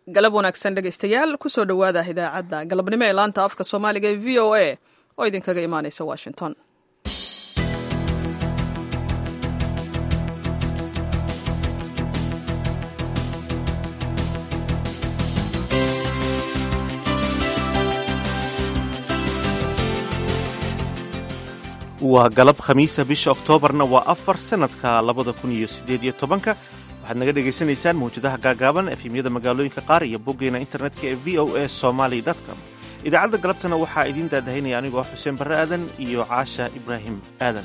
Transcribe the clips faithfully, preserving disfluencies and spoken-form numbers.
galab wanaagsan dhegaystayaal kusoo dhowaada idaacadda galabnimo ee laanta afka soomaaliga ee v o a oo idinkaga imaanaysa washington. waa galab khamiisa bisha oktoobarna waa afar sanadka labada kun iyo siddeed iyo tobanka waxaad naga dhegaysanaysaan mawjadaha gaagaaban efemyada magaalooyinka qaar iyo boggeena internetka ee v o a somaly com. idaacadda galabtana waxaa idiin daadahaynaya anigoo xuseen barre aadan iyo caasha ibraahim aadan.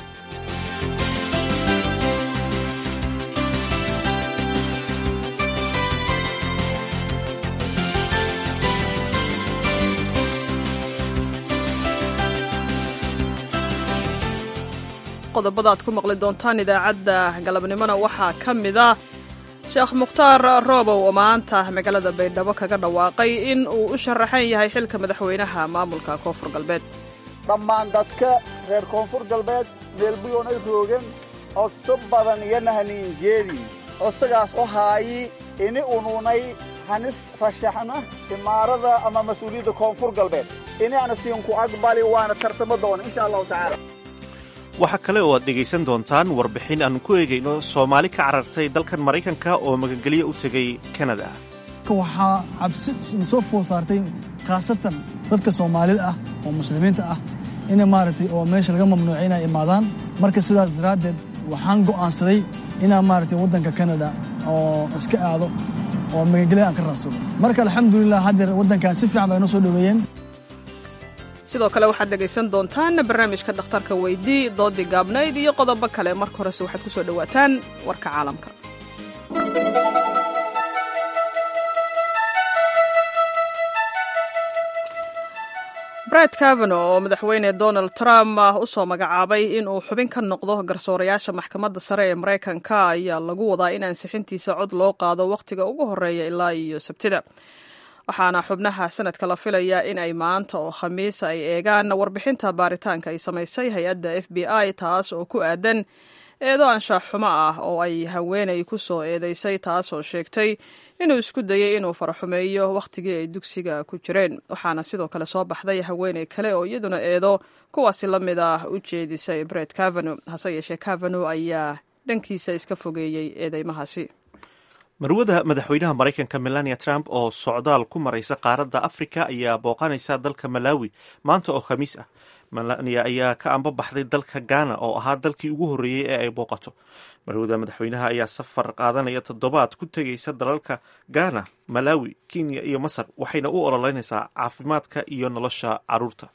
qodobada aad ku maqli doontaan idaacadda galabnimona waxaa ka mid ah sheekh mukhtaar roobow oo maanta magaalada baydhabo kaga dhawaaqay in uu u sharaxan yahay xilka madaxweynaha maamulka koonfur galbeed. dhammaan dadka reer koonfur galbeed meelbuyoonay roogan codso badan iyo nahaniinjeedii codsigaas oo haayi ini unuunay hanis rashaxna imaarada ama mas-uuliyadda koonfur galbeed inaana siinku aqbali waana tartamo doona insha allahu tacaala. waxaa kale oo aad dhegaysan doontaan warbixin aanu ku eegayno soomaali ka carartay dalkan maraykanka oo magangelyo u tegay kanada. waxaa cabsi soo food saartay khaasatan dadka soomaalida ah oo muslimiinta ah in maaragtay oo meesha laga mamnuucay inay imaadaan. marka sidaas daraaddeed waxaan go'aansaday inaan maaragtay waddanka kanada oo iska aado oo magangelyo aan ka raadsado. marka alxamdulilah haddeer waddankan si fiican bay noo soo dhoweeyeen. sidoo kale waxaad dhegaysan doontaan barnaamijka dhakhtarka weydii doodii gaabnayd iyo qodobo kale. marka horese waxaad ku soo dhowaataan warka caalamka. brett kavanaugh oo madaxweyne donald trump u soo magacaabay inuu xubin ka noqdo garsoorayaasha maxkamadda sare ee maraykanka ayaa lagu wadaa in ansixintiisa cod loo qaado wakhtiga ugu horreeya ilaa iyo sabtida. waxaana xubnaha sanadka la filayaa in ay maanta oo khamiis ay eegaan warbixinta baaritaanka ay samaysay hay-adda f b i taas oo ku aadan eedo anshax xumo ah oo ay haweenay ku soo eedaysay taas oo sheegtay inuu isku dayay inuu faraxumeeyo wakhtigii ay dugsiga ku jireen. waxaana sidoo kale soo baxday haweenay kale oo iyaduna eedo kuwaasi la mid ah u jeedisay brett kavanaugh. hase yeeshee kavanaugh ayaa dhankiisa iska fogeeyey eedeymahaasi. marwada madaxweynaha maraykanka melania trump oo socdaal ku maraysa qaaradda afrika ayaa booqanaysa dalka malawi maanta oo khamiis ah. melania ayaa ka ambabaxday dalka ghana oo ahaa dalkii ugu horreeyey ee ay booqato. marwada madaxweynaha ayaa safar qaadanaya toddobaad ku tegaysa dalalka ghana, malawi, kenya iyo masar waxayna u ololeynaysaa caafimaadka iyo nolosha carruurta.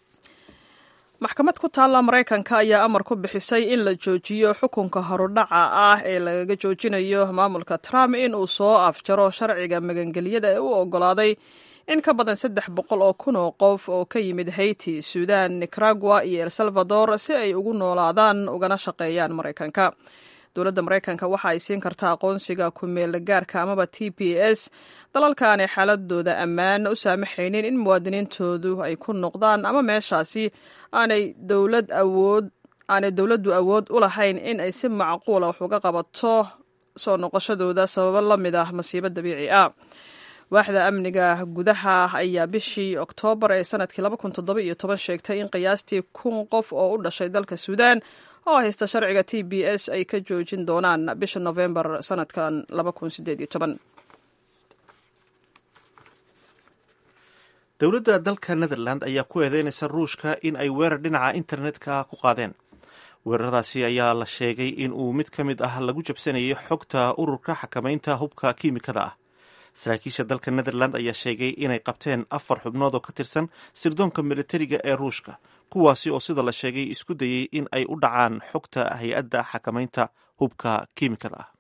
maxkamad ku taalla maraykanka ayaa amar ku bixisay in la joojiyo xukunka horudhaca ah ee lagaga joojinayo maamulka trump in uu soo afjaro sharciga magangelyada ee u oggolaaday in ka badan saddex boqol oo kun oo qof oo ka yimid haiti, sudan, nicaragua iyo el salvador si ay ugu noolaadaan ugana shaqeeyaan maraykanka. dowladda maraykanka waxa ay siin kartaa aqoonsiga ku-meel gaarka amaba t p s dalalka aanay xaaladooda ammaan u saamaxaynin in muwaadiniintoodu ay ku noqdaan ama meeshaasi aanay dowlad awood aanay dowladdu awood u lahayn in ay si macquula wax uga qabato soo noqoshadooda sababo la mid ah masiibo dabiici ah. waaxda amniga gudaha ayaa bishii oktoobar ee sanadkii laba kun toddoba iyo toban sheegtay in qiyaastii kun qof oo u dhashay dalka suudaan oo haysta sharciga t b s ay ka joojin doonaan bisha nofembar sanadkan laba kun siddeed iyo toban. dowladda dalka netherland ayaa ku eedeynaysa ruushka in ay weerar dhinaca internetka ku qaadeen. weeraradaasi ayaa la sheegay in uu mid ka mid ah lagu jabsanayay xogta ururka xakamaynta hubka kiimikada ah. saraakiisha dalka netherland ayaa sheegay inay qabteen afar xubnood oo ka tirsan sirdoonka militariga ee ruushka, kuwaasi oo sida la sheegay isku dayay in ay u dhacaan xogta hay-adda xakamaynta hubka kiimikada ah.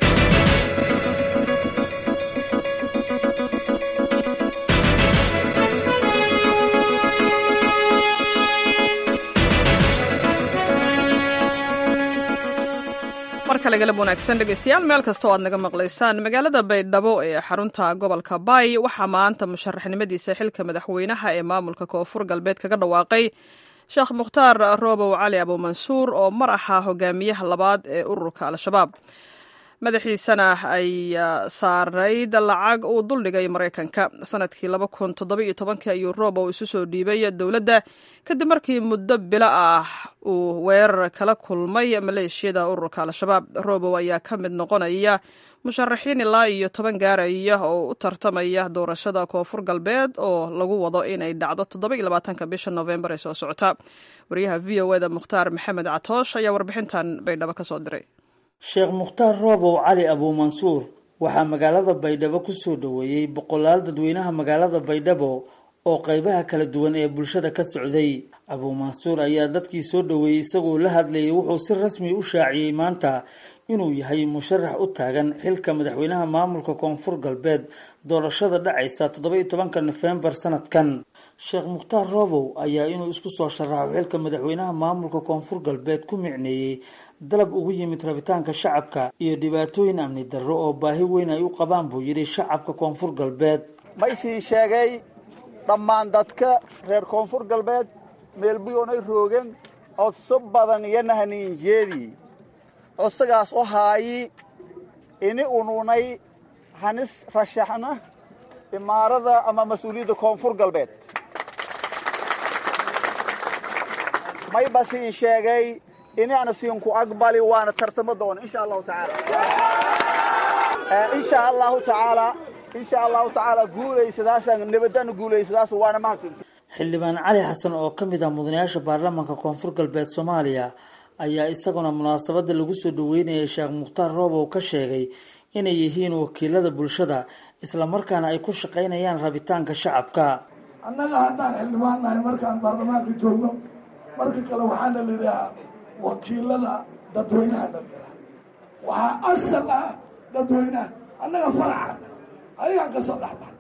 markale galab wanaagsan dhegaystayaal meel kastoo aad naga maqlaysaan. magaalada baydhabo ee xarunta gobolka baay waxaa maanta musharaxnimadiisa xilka madaxweynaha ee maamulka koonfur galbeed kaga dhawaaqay sheekh mukhtaar roobow cali abuumansuur oo mar ahaa hogaamiyaha labaad ee ururka al-shabaab. madaxiisana ay saarayd lacag uu duldhigay maraykanka sanadkii laba kun toddobiyo tobankii ayuu robow isu soo dhiibay dowladda kadib markii muddo bilo ah uu weerar kala kulmay maleeshiyada ururka al-shabaab. robow ayaa ka mid noqonaya musharaxiin ilaa iyo toban gaaraya oo u tartamaya doorashada koonfur galbeed oo lagu wado inay dhacdo toddoba iyo labaatanka bisha noofembar ee soo socota. wariyaha v o eda mukhtaar maxamed catoosh ayaa warbixintan baydhabo ka soo diray. sheekh mukhtaar robow cali abuumansuur waxaa magaalada baydhabo ku soo dhoweeyey boqolaal dadweynaha magaalada baydhabo oo qaybaha kala duwan ee bulshada ka socday. abuumansuur ayaa dadkii soo dhoweeyey isagoo la hadlayay wuxuu si rasmi u shaaciyey maanta inuu yahay musharax u taagan xilka madaxweynaha maamulka koonfur galbeed doorashada dhacaysa toddoba iyo tobanka nofembar sanadkan. sheekh mukhtaar robow ayaa inuu isku soo sharaxo xilka madaxweynaha maamulka koonfur galbeed ku micneeyey dalab ugu yimid rabitaanka shacabka iyo dhibaatooyin amni darro oo baahi weyn ay u qabaan buu yidhi shacabka koonfur galbeed. ma isiin sheegay dhammaan dadka reer koonfur galbeed meelbuyoonay roogeen codso badan iyo nahaniinjeedii codsigaas oo haayi ini ununay hanis rashaxna imaarada ama mas-uuliyadda koonfur galbeed may basiin sheegay inaana siinku aqbali waana tartamo doona insha allahu tacaala insha allahu tacaala insha allahu tacaala guulaysadaasaan nabadana guulaysadaas waana mahadsanti. xildhibaan cali xasan oo ka mid ah mudanayaasha baarlamaanka koonfur galbeed soomaaliya ayaa isaguna munaasabada lagu soo dhaweynayay sheekh mukhtaar robow ka sheegay inay yihiin wakiilada bulshada islamarkaana ay ku shaqaynayaan rabitaanka shacabka. annaga haddaan xildhibaan nahay markaan baarlamaanka joogno marka kale waxaana la yidhahaa wakiilada dadweynaha dhalinyara waxaa asal ah dadweynaha annaga faracan ayagaan ka soo dhexbax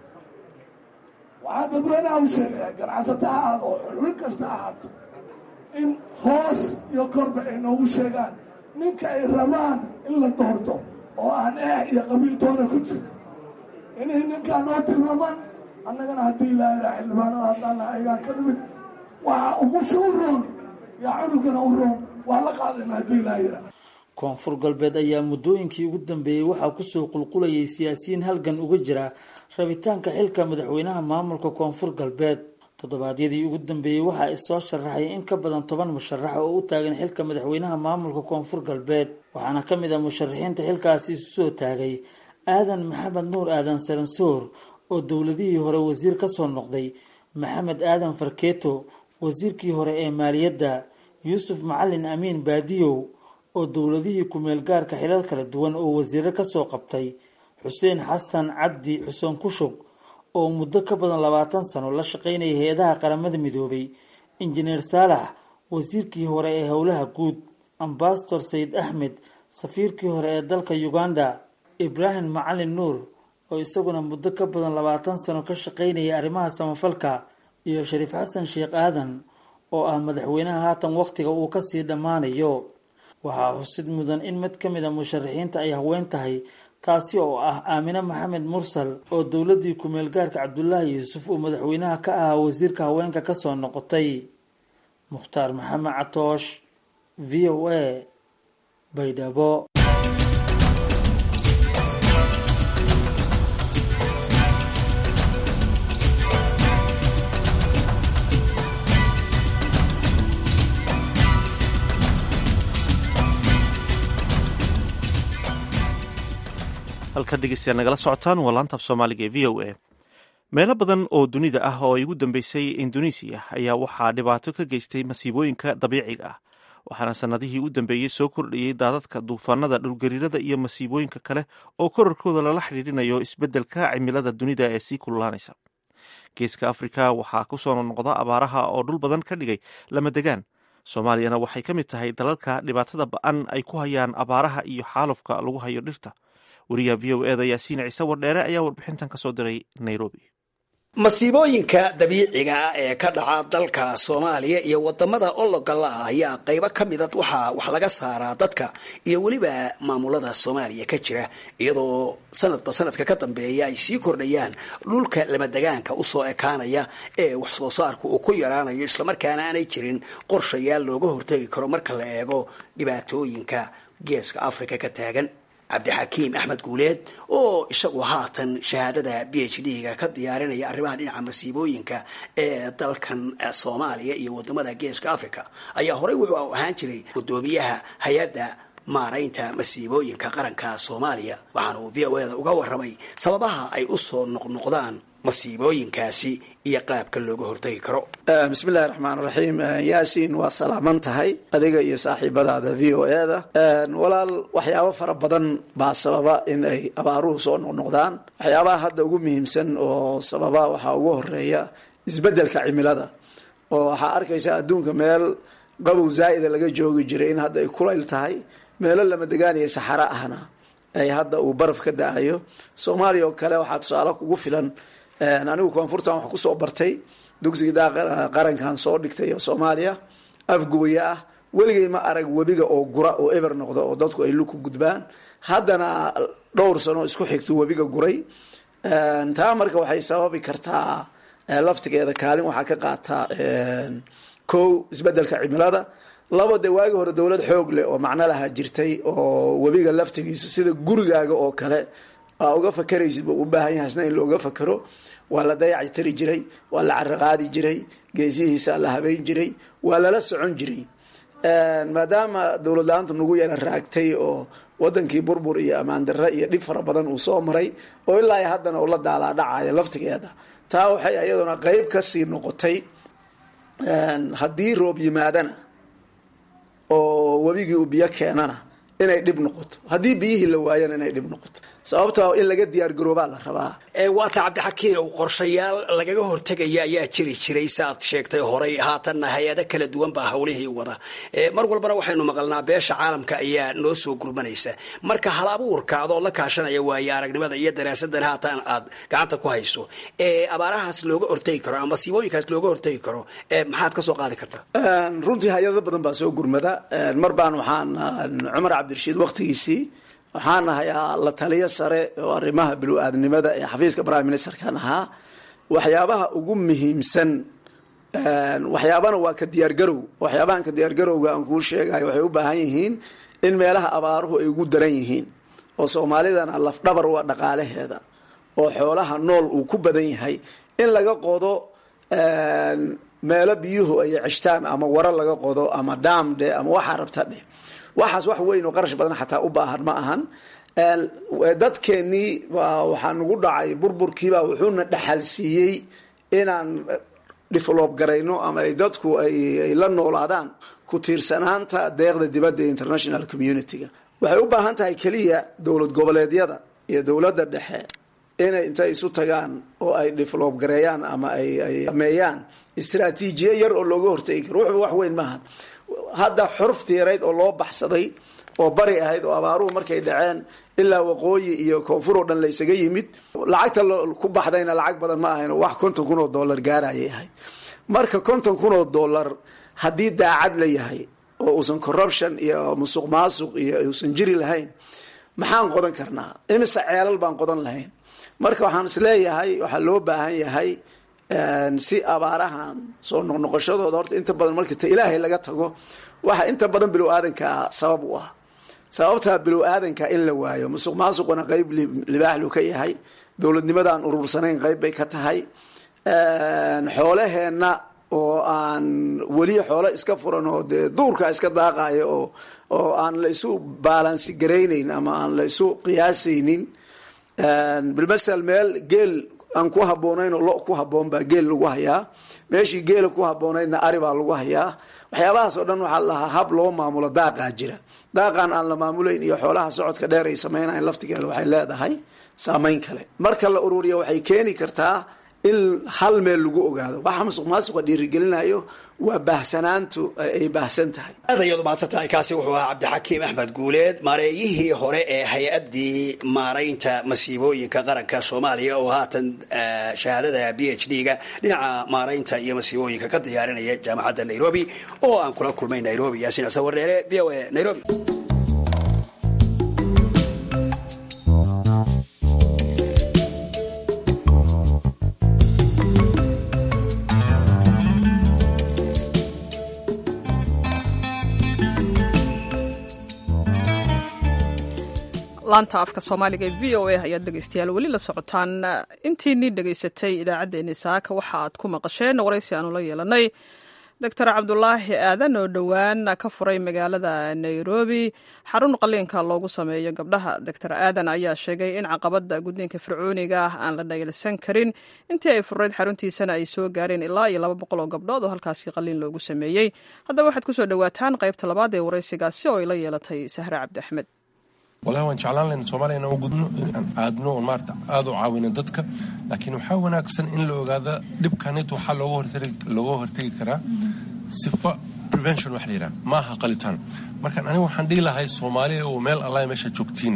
waxaa dadweynaha u sheegayaa ganacsato ha ahaado oo xubin kasta ahaato in hoos iyo korba ay noogu sheegaan ninka ay rabaan in la doorto oo aan eex iyo qabiiltoona ku jiro inay ninkaa noo tilmaamaan annagana haddii ilaa ilaa xildhibaanada haddaana ayagaan ka dhimid waxaa umusha u roon yaa cunugana u roon waa la qaadayna haddii ilaa yira. koonfur galbeed ayaa muddooyinkii ugu dambeeyey waxaa kusoo qulqulayay siyaasiyiin halgan uga jira rabitaanka xilka madaxweynaha maamulka koonfur galbeed. toddobaadyadii ugu dambeeyey waxaa issoo sharaxay in ka badan toban musharax oo u taagan xilka madaxweynaha maamulka koonfur galbeed waxaana ka mid ah musharaxiinta xilkaasi isu soo taagay aadan maxamed nuur aadan saransoor oo dowladihii hore wasiir ka soo noqday, maxamed aadan farkeeto wasiirkii hore ee maaliyadda, yuusuf macalin amiin baadiyow oo dowladihii ku-meel gaarka xilal kala duwan oo wasiiro kasoo qabtay, xuseen xasan cabdi xuseen kushug oo muddo ka badan labaatan sano la shaqaynaya hay-adaha qaramada midoobay, injineer saalax wasiirkii hore ee howlaha guud, ambasador sayid axmed safiirkii hore ee dalka uganda, ibraahim macalin nuur oo isaguna muddo ka badan labaatan sano ka shaqaynaya arrimaha samafalka, iyo shariif xasan sheekh aadan oo ah madaxweynaha haatan wakhtiga uu kasii dhammaanayo. waxaa xusid mudan in mid ka mid a musharaxiinta ay haween tahay, taasi oo ah aamine maxamed mursal oo dowladii ku-meel gaarka cabdulaahi yuusuf uu madaxweynaha ka ahaa wasiirka haweenka kasoo noqotay. mukhtaar maxamed catoosh, v o a, baydhabo. halkaad dhegeystayaal nagala socotaan waa laanta af soomaaliga ee v o a. meelo badan oo dunida ah oo ay ugu dambeysay indonesiya ayaa waxaa dhibaato ka geystay masiibooyinka dabiiciga ah, waxaana sanadihii u dambeeyey soo kordhayey daadadka, duufaanada, dhulgariirada iyo masiibooyinka kale oo korarkooda lala xidhiidhinayo isbeddelka cimilada dunida ee sii kululaanaysa. geeska afrika waxaa kusoo noqda abaaraha oo dhul badan ka dhigay lama degaan. soomaaliyana waxay ka mid tahay dalalka dhibaatada ba-an ay ku hayaan abaaraha iyo xaalufka lagu hayo dhirta. wariyaha v o eda yaasiin ciise wardheere ayaa warbixintan kasoo diray nairobi. masiibooyinka dabiiciga ah ee ka dhaca dalka soomaaliya iyo wadamada ologala ah ayaa qaybo ka mida waxaa wax laga saaraa dadka iyo weliba maamulada soomaaliya ka jira, iyadoo sanadba sanadka ka dambeeya ay sii kordhayaan dhulka lamadegaanka usoo ekaanaya ee wax soo saarku uu ku yaraanayo, islamarkaana aanay jirin qorshayaal looga hortegi karo marka la eego dhibaatooyinka geeska afrika ka taagan. cabdixakiim axmed guuleed oo isagu haatan shahaadada b h d-ga ka diyaarinaya arrimaha dhinaca masiibooyinka ee dalkan soomaaliya iyo wadamada geeska africa ayaa horey wuxuu ahaan jiray gudoomiyaha hay-adda maaraynta masiibooyinka qaranka soomaaliya waxaana uu v o da uga waramay sababaha ay u soo noqnoqdaan masiibooyinkaasi iyo qaabka looga hortagi karo. bismi illahi raxmaan raxiim. yaasiin waa salaaman tahay adiga iyo saaxiibadaada v o e da. walaal waxyaabo fara badan baa sababa in ay abaaruhu soo noqnoqdaan. waxyaabaha hadda ugu muhiimsan oo sababa waxaa ugu horeeya isbedelka cimilada oo waxaa arkaysa adduunka meel qabow zaa'ida laga joogi jiray in hadda ay kulayl tahay, meelo lama degaanaya saxara ahna ay hadda uu baraf ka da-ayo. soomaaliya oo kale waxaa tusaale kugu filan. anigu koonfurtan wax kusoo bartay dugsiga daa qarankan soo dhigtay oo soomaaliya afgubaya ah. weligay ma arag webiga oo gura oo eber noqdo oo dadku ay luku gudbaan. haddana dhowr sano isku xigto webiga guray. taa marka waxay sababi kartaa laftigeeda kaalin waxaa ka qaataa kow isbedelka cimilada, labo de waagi hore dowlad xoog leh oo macno lahaa jirtay oo webiga laftigiisu sida gurigaaga oo kale aa uga fakaraysid ba u baahan yahay isna in looga fakaro. waa la dayac tiri jiray, waa la caraqaadi jiray, geesihiisa la habeyn jiray, waa lala socon jiray. maadaama dowlad la-aantu nagu yara raagtay oo wadankii burbur iyo amaan darre iyo dhib fara badan uu soo maray oo ilaa haddana uu la daalaa dhacayo laftigeeda, taa waxay iyaduna qeyb kasii noqotay. haddii roob yimaadana oo webigii uu biyo keenana inay dhib noqoto, haddii biyihii la waayana inay dhib noqoto. sababta in laga diyaar garoobaa la rabaa. waata cabdixakiin qorshayaal lagaga hortegaya ayaa jiri jiray saaad sheegtay horay, haatanna hay-ado kala duwan baa hawlihii wada. mar walbana waxaynu maqalnaa beesha caalamka ayaa noo soo gurmanaysa. marka hal abuurka adoo la kaashanaya waayo aragnimada iyo daraasadan haatan aad gacanta ku hayso ee abaarahaas looga hortegi karo ama masiibooyinkaas looga hortegi karo maxaad kasoo qaadi kartaa? runtii hay-ado badan baa soo gurmada. mar baan waxaan cumar cabdirashiid waqtigiisii waxaan ahayaa la taliyo sare oo arrimaha binu-aadnimada ee xafiiska prime ministerkan ahaa. waxyaabaha ugu muhiimsan waxyaabana waa ka diyaargarow. waxyaabahan ka diyaargarowga aan kuu sheegayo waxay u baahan yihiin in meelaha abaaruhu ay ugu daran yihiin oo soomaalidana lafdhabar waa dhaqaalaheeda oo xoolaha nool uu ku badan yahay in laga qodo meelo biyuhu ay ceshtaan ama waro laga qodo ama dhaamdhe ama waxaa rabta dheh. waxaas wax weyn oo qarash badan xataa u baahan ma ahan. dadkeennii waxaa nagu dhacay burburkiibaa wuxuuna dhaxal siiyey inaan develop garayno ama ay dadku ay la noolaadaan ku tiirsanaanta deeqda dibadda ee international community-ga. waxay u baahan tahay keliya dowlad goboleedyada iyo dowladda dhexe inay intay isu tagaan oo ay develop gareeyaan ama ay ay sameeyaan istaraatiijiye yar oo looga hortegi karo. wuxuba wax weyn maaha. hadda xuruftii yarayd oo loo baxsaday oo bari ahayd oo abaaruhu markay dhaceen ilaa waqooyi iyo koonfur oo dhan laysaga yimid, lacagta ku baxdayna lacag badan ma ahayn oo wax konton kun oo dollar gaarayay ahayd. marka konton kun oo dollar haddii daacad la yahay oo uusan corruption iyo musuq maasuq iyo uusan jiri lahayn maxaan qodan karnaa? imise ceelal baan qodan lahayn. marka waxaan isleeyahay waxaa loo baahan yahay si abaarahan soo noqnoqoshadooda horta inta badan marka ta ilaahay laga tago waxa inta badan bilow aadanka sabab u ah. sababtaa bilow aadanka in la waayo musuq maasuquna qayb libaaxlu ka yahay, dowladnimadaan urursanayn qayb bay ka tahay, xoolaheenna oo aan weli xoolo iska furan oo dee duurka iska daaqayo oo oo aan la isu baalansi garaynayn ama aan la isu qiyaasaynin. bilmasal meel geel aan ku habboonayn oo lo ku habboon baa geel lagu hayaa, meeshii geela ku habboonaydna ari baa lagu hayaa. waxyaabahaas oo dhan waxaa lahaa hab loo maamulo daaqaa jira. daaqaan aan la maamulayn iyo xoolaha socodka dheer ay samaynayan laftigeeda waxay leedahay saameyn kale. marka la ururiya waxay keeni kartaa in hal meel lagu ogaado. waxa musuq maasuqa dhiirigelinayo waa baahsanaantu ay baahsan tahay. aad ayaad umahadsan tahay. kaasi wuxuu ahaa cabdixakiim axmed guuleed, maareeyihii hore ee hay-addii maaraynta masiibooyinka qaranka soomaaliya oo haatan shahaadada b h d-ga dhinaca maaraynta iyo masiibooyinka ka diyaarinaya jaamacadda nairobi oo aan kula kulmay nairobi. yaasiin cise wardheere, v o a, nairobi. laanta afka soomaaliga ee v o a ayaad dhegaystayaal weli la socotaan. intiinii dhegaysatay idaacaddeenii saaka waxa aad ku maqasheen waraysi aanu la yeelanay doctor cabdulaahi aadan oo dhowaan ka furay magaalada nairobi xarun qaliinka loogu sameeyo gabdhaha. doctor aadan ayaa sheegay in caqabada gudniinka fircooniga ah aan la dhayalsan karin. intii ay furayd xaruntiisana ay soo gaareen ilaa iyo laba boqol oo gabdhood oo halkaasi qaliin loogu sameeyey. haddaba waxaad kusoo dhawaataan qaybta labaad ee waraysigaasi oo ay la yeelatay sahre cabdi axmed. والله وان جعلان لنا سوماليا انو غدنو aadno oo maarta aad u caawinay dadka laakiin waxa wanaagsan in la ogaado dhibkaneeto waxa looga hortagi looga hortagi karaa sifa prevention wax leeyahay ma aha qalitaan. marka anigu waxaan dhihi lahay Soomaaliya oo meel Allah meesha joogtiin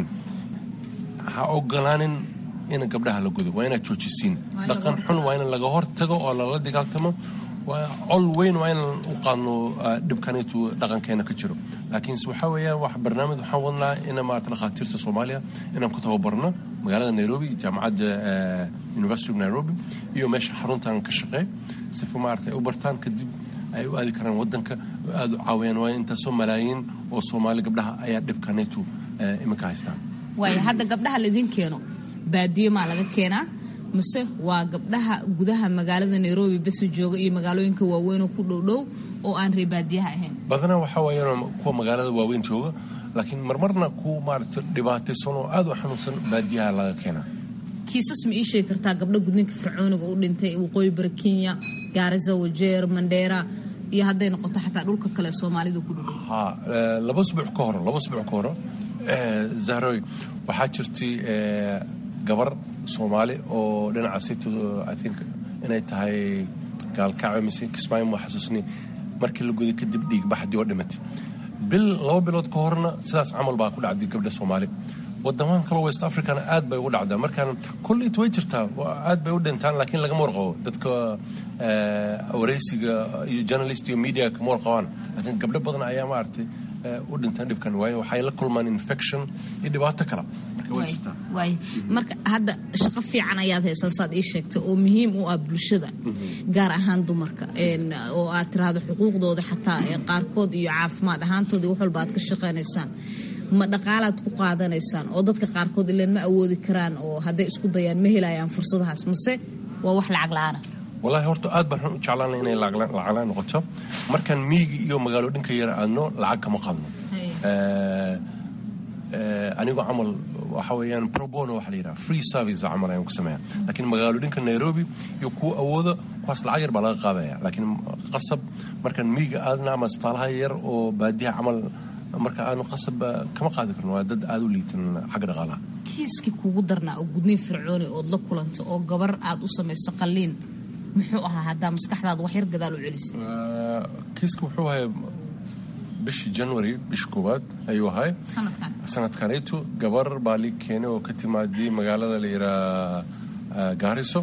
ha ogolaanin in gabdhaha la gudo waa ina joojisiin dhaqan xun waa in laga hortago oo la dagaaltamo waa all weyn waa in u qaadno dhibkaneeto dhaqankeena ka jiro. laakiin waxa weeyaan wax barnaamij waxaan wadnaa in maarta dhaqaatiirta Soomaaliya inaan ku tababarno magaalada Nairobi jaamacadda University of Nairobi iyo meesha xaruntan ka shaqeey si maarta ay u bartaan kadib ay u aadi karaan wadanka aad u caawiyaan waa inta Soomaaliyiin oo Soomaali gabdhaha ayaa dhibkaneeto imika haystaan. way hadda gabdhaha la idin keeno baadiye ma laga keenaa mise waa gabdhaha gudaha magaalada Nairobi bas jooga iyo magaalooyinka waaweyn oo ku dhowdhow oo aan reebaadiyaha ahayn? badana waxa weeyaan kuwa magaalada waaweyn jooga laakiin marmarna ku maarta dhibaataysan oo aad u xanuunsan baadiyaha laga keenaa. kiisas ma ii sheegi kartaa gabdho gudniinka fircooniga u dhintay waqooyi bari Kenya, Garissa, Wajir, Mandera iyo hadday noqoto xataa dhulka kale Soomaalida ku dhowdhow? ha laba usbuuc ka hor laba usbuuc ka hor ee Zahroy waxaa jirtay ee gabar Soomaali oo dhinaca City I think inay tahay gaalkacyo mise Kismaayo ma xasuusni markii la guday kadib dhiig baxdi oo dhimatay bil laba bilood ka horna sidaas amal baa ku dhacday gabdha Soomaali. waddamaan kale West Africa aad bay u dhacdaa markaan kulli way jirtaa aad bay u dhintaan laakiin laga warqabo dadka ee waraysiga iyo journalist iyo media ka warqabaan laakiin gabdho badan ayaa maartay u dhintaan dhibkan waayo waxay la kulmaan infection iyo dhibaato kale marka way jirtaa. way marka hadda shaqo fiican ayaad haysan saad ii sheegtay oo muhiim u ah bulshada gaar ahaan dumarka een oo aad tiraahdo xuquuqdooda xataa ee qaarkood iyo caafimaad ahaantooda wax walba aad ka shaqeynaysan ma dhaqaalaad ku qaadanaysaan oo dadka qaarkood ileen ma awoodi karaan oo hadday isku dayaan ma helayaan fursadahaas mise waa wax lacag la'aan? wallahi horta aad baan u jeclaan inay lacag la'aan noqoto markaan miigi iyo magaalo dhinka yar aadno lacag kama qaadno. ee ee anigu amal waxa weeyaan pro bono waxa la yiraahdaa free service amal ayaan ku sameeyaa laakiin magaalo dhinka Nairobi iyo ku awoodo kuwaas lacag yar baa laga qaadaya laakiin qasab markaan miigi aadna ama isbitaalaha yar oo baadiyaha amal marka aanu qasab kama qaadi karno waa dad aad u liitan xag dhaqaalaha. kiiski kugu darnaa oo gudniin fircooni oo la kulanto oo gabar aad u sameeyso qaliin muxuu ahaa hadda maskaxdaada wax yar gadaal u celisay? kiiski wuxuu ahaa bishii January bishii koowaad ayuu ahaa sanadkan sanadkaneetu gabar baa li keenay oo ka timaadii magaalada la yiraahdo Garissa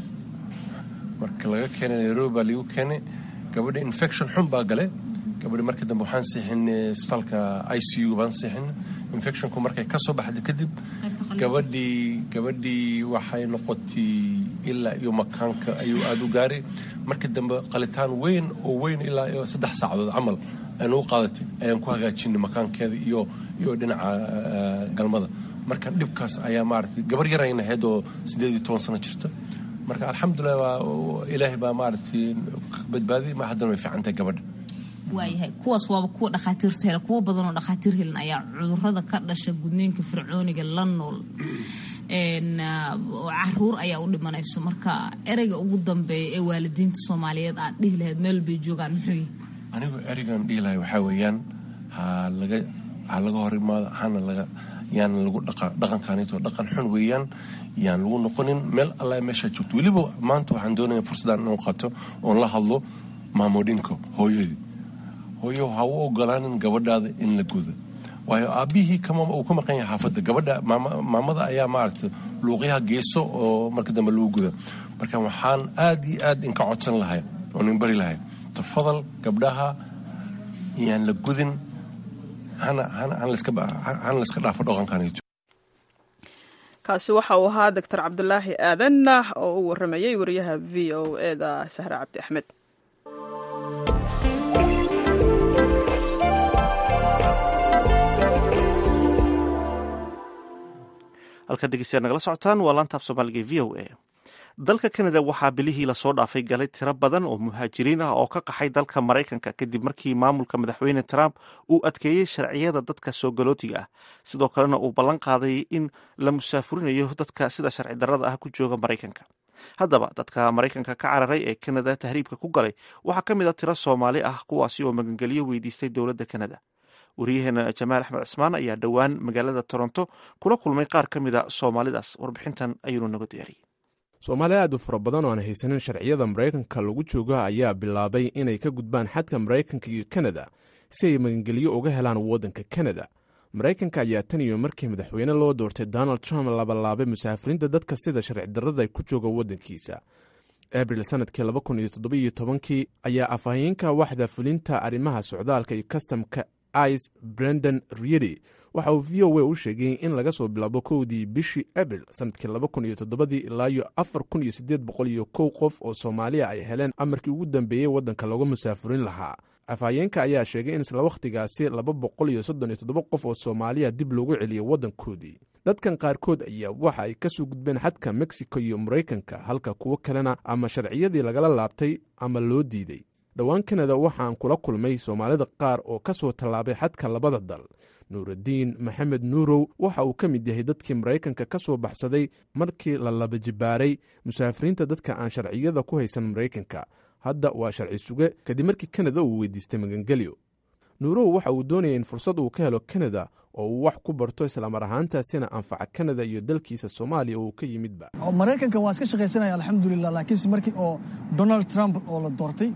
marka laga keenay Nairobi baa ligu keenay gabadha infection xun baa galay gabadha markii dambe waxaan seexinay isbitaalka I C U baan seexinay infectionku markay ka soo baxday kadib gabadhii gabadhii waxay noqotay ilaa iyo makaanka ayuu aad u gaaray markii dambe qalitaan weyn oo weyn ilaa iyo saddex saacadood amal aan u qaadatay ayaan ku hagaajinay makaankeeda iyo iyo dhinaca galmada marka dhibkaas ayaa maartay gabar yar ayna ahayd oo sideed iyo toban sano jirta marka alxamdulillah ilaahay baa maartay badbaadi ma hadan way fiicantahay gabadha. waayahay kuwaas waaba kuwa dhaqaatiirta hela kuwa badan oo dhaqaatiir helan ayaa cudurrada ka dhasha gudniinka fircooniga la nool een caruur ayaa u dhimanayso marka ereyga ugu dambeeya ee waalidiinta Soomaaliyeed aad dhihi lahayd meel bay joogaan muxuu yahay? anigu ereygan dhihi lahay waxa weeyaan ha laga ha laga horimaado hana laga yaan lagu dhaqa dhaqankaanito dhaqan xun weeyaan yaan lagu noqonin meel Allah meesha joogto waliba maanta waxaan doonayaa fursadan inaan qaato oo la hadlo maamudinka hooyadii hooyo ha u ogolaanin gabadhaada in la gudo waayo aabihii kama uu ka maqan yahay xaafadda gabadha maamada ayaa maartay luuqyaha geeso oo markii dambe lagu gudo marka waxaan aad iyo aad in ka codsan lahay oo nin bari lahay tafadal gabdhaha yaan la gudin hana hana hana iska hana iska dhaafo dhaqankaanito. kaasi waxa uu ahaa doctor Cabdulaahi Aadan oo u waramayay wariyaha V O A da Sahra Cabdi Axmed. halka dhegeystayaal nagala socotaan waa laanta af soomaaliga v o a. dalka Canada waxaa bilihii lasoo dhaafay galay tiro badan oo muhaajiriin ah oo ka qaxay dalka Maraykanka kadib markii maamulka madaxweyne Trump uu adkeeyey sharciyada dadka soo galootiga ah, sidoo kalena uu ballan qaaday in la musaafurinayo dadka sida sharci darrada ah ku jooga Maraykanka. haddaba dadka Maraykanka ka cararay ee Canada tahriibka ku galay waxaa ka mid a tiro Soomaali ah kuwaasi oo magangelyo weydiistay dowladda Canada. wariyaheena Jamaal Axmed Cismaan ayaa dhowaan magaalada Toronto kula kulmay qaar ka mid a Soomaalidaas. warbixintan ayuu naga diyaariyey. Soomaali aad u fara badan oo aan haysanin sharciyada Maraykanka lagu joogo ayaa bilaabay inay ka gudbaan xadka Maraykanka iyo Canada si ay magangelyo uga helaan waddanka Canada. Maraykanka ayaa tan iyo markii madaxweyne loo doortay Donald Trump labalaabay musaafiriinta dadka sida sharci darrada ku jooga waddankiisa. Abril sanadkii laba kun iyo toddoba iyo tobankii ayaa afhayeenka waxda fulinta arrimaha socdaalka iyo kastamka Ice Brendan Reedy waxa uu V O A u sheegay in laga soo bilaabo kowdii bishii Abril sanadkii laba kun iyo toddobadii ilaa iyo afar kun iyo siddeed boqol iyo kow qof oo Soomaaliya ay heleen amarkii ugu dambeeyey waddanka looga musaafurin lahaa. afhayeenka ayaa sheegay in isla wakhtigaasi laba boqol iyo soddon iyo toddoba qof oo Soomaaliya dib loogu celiyay waddankoodii. dadkan qaarkood ayaa waxa ay ka soo gudbeen xadka Mexico iyo Maraykanka, halka kuwo kalena ama sharciyadii lagala laabtay ama loo diiday. dhowaan Canada waxaan kula kulmay Soomaalida qaar oo ka soo tallaabay xadka labada dal. Nuurudiin Maxamed Nuurow waxa uu ka mid yahay dadkii Maraykanka ka soo baxsaday markii la laba jibaaray musaafiriinta dadka aan sharciyada ku haysan Maraykanka. hadda waa sharci suge kadib markii Canada uu weydiistay magangelyo. Nuurow waxa uu doonayay in fursad uu ka helo Canada oo uu wax ku barto isla mar ahaantaasina anfaca Canada iyo dalkiisa Soomaaliya oo ka yimidba. Maraykanka waa iska shaqaysanaya alxamdulillah, laakiin markii oo Donald Trump oo la doortay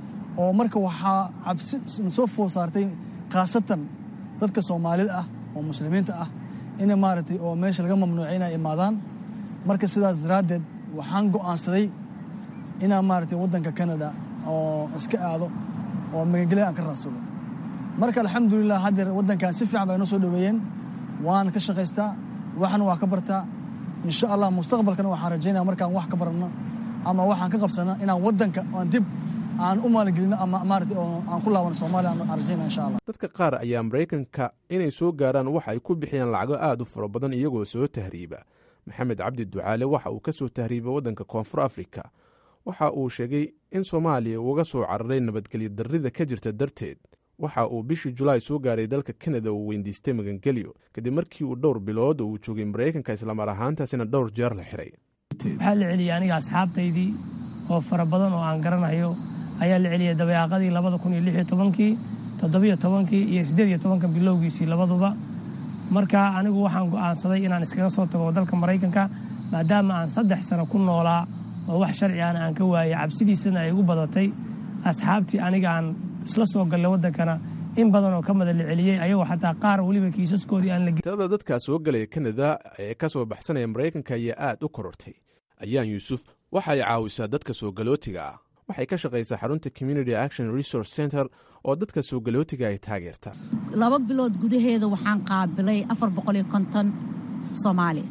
oo marka waxaa cabsi soo food saartay khaasatan dadka Soomaalida ah oo muslimiinta ah in maartay oo meesha laga mamnuucay inay imaadaan. marka sidaas daraadeed waxaan go'aansaday inaan maartay waddanka Canada oo iska aado oo magangelyo aan ka raadsado. marka alxamdulillah hadda waddankan si fiican bay noo soo dhaweeyeen, waan ka shaqaystaa, waxaan wax ka bartaa. insha Allah mustaqbalkana waxaan rajaynayaa markaan wax ka barano ama waxaan ka qabsana inaan waddanka aan dib aan u maalgelino ama maartay oo aan ku laabano Soomaaliya aan arjayna insha Allah. dadka qaar ayaa Maraykanka inay soo gaaraan waxa ay ku bixiyaan lacago aad u fara badan iyagoo soo tahriiba. Maxamed Cabdi Ducaale waxa uu ka soo tahriibay waddanka Koonfur Afrika. waxa uu sheegay in Soomaaliya uga soo cararay nabadgelyo darrida ka jirta darteed. waxa uu bishii Julaay soo gaaray dalka Canada oo weydiistay magangelyo kadib markii uu dhowr bilood uu joogay Maraykanka isla mar ahaantaasina dhowr jeer la xiray. waxaa la celiyay aniga asxaabtaydii oo fara badan oo aan garanayo ayaa la celiyay dabeecadii laba kun iyo lix iyo tobankii, toddoba iyo tobankii iyo siddeed iyo tobanka bilowgiisii labaduba. marka anigu waxaan go'aansaday inaan iskaga soo tago dalka Maraykanka maadaama aan saddex sano ku noolaa oo wax sharci ah aan ka waayay, cabsidiisana ay ugu badatay. asxaabtii aniga aan isla soo galay waddankana in badan oo ka mid la celiyay ayagoo xataa qaar waliba kiisaskoodii aan la tirada dadka soo galay Canada ee ka soo baxsanaya Maraykanka ayaa aad u korortay. Ayaan Yuusuf waxa ay caawisaa dadka soo galootiga ah. waxay ka shaqaysaa xarunta Community Action Resource Center oo dadka soo galootiga ay taageerta. laba bilood gudaheeda waxaan qaabilay afar boqol iyo konton Soomaali.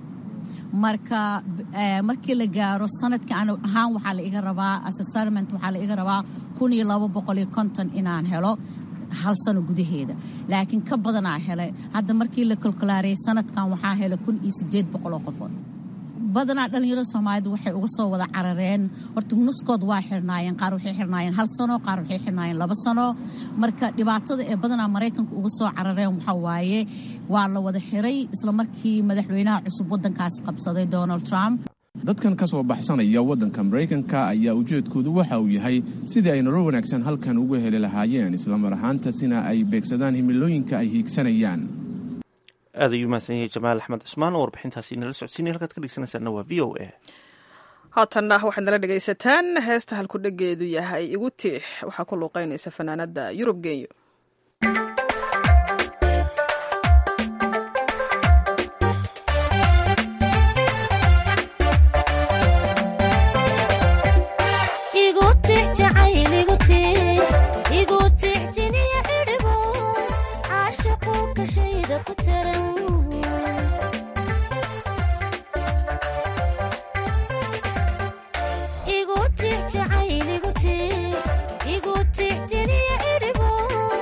marka markii la gaaro sanadka aan ahaan waxaa la iga rabaa assessment waxaa la iga rabaa kun iyo laba boqol iyo konton inaan helo hal sano gudaheeda, laakiin ka badanaa helay. hadda markii la kalkulaaray sanadkan waxaa helay kun iyo siddeed boqol oo qof. badanaa dhalinyarada Soomaalidu waxay uga soo wada carareen. horta nuskood waa xirnaayeen, qaar waxay xirnaayeen hal sano, qaar waxay xirnaayeen laba sano. marka dhibaatada ee badanaa Maraykanka uga soo carareen waxa waaye waa la wada xiray isla markii madaxweynaha cusub waddankaas qabsaday Donald Trump. dadkan ka soo baxsanaya waddanka Maraykanka ayaa ujeedkoodu waxa uu yahay sidii ay nolol wanaagsan halkan uga heli lahaayeen isla mar ahaantaasina ay beegsadaan himilooyinka ay hiigsanayaan. aad ayuu mahadsan yahay Jamaal Axmed Cismaan oo warbixintaasi inala socodsiinaya. halkaad ka dhegeysanaysaana waa V O A. haatanna waxaad nala dhegaysataan heesta halku dhageedu yahay igu tiix waxaa ku luuqeynaysa fanaanada Yurub Genyo. igu tixjacayl igu tix igu tixtiniya idhibo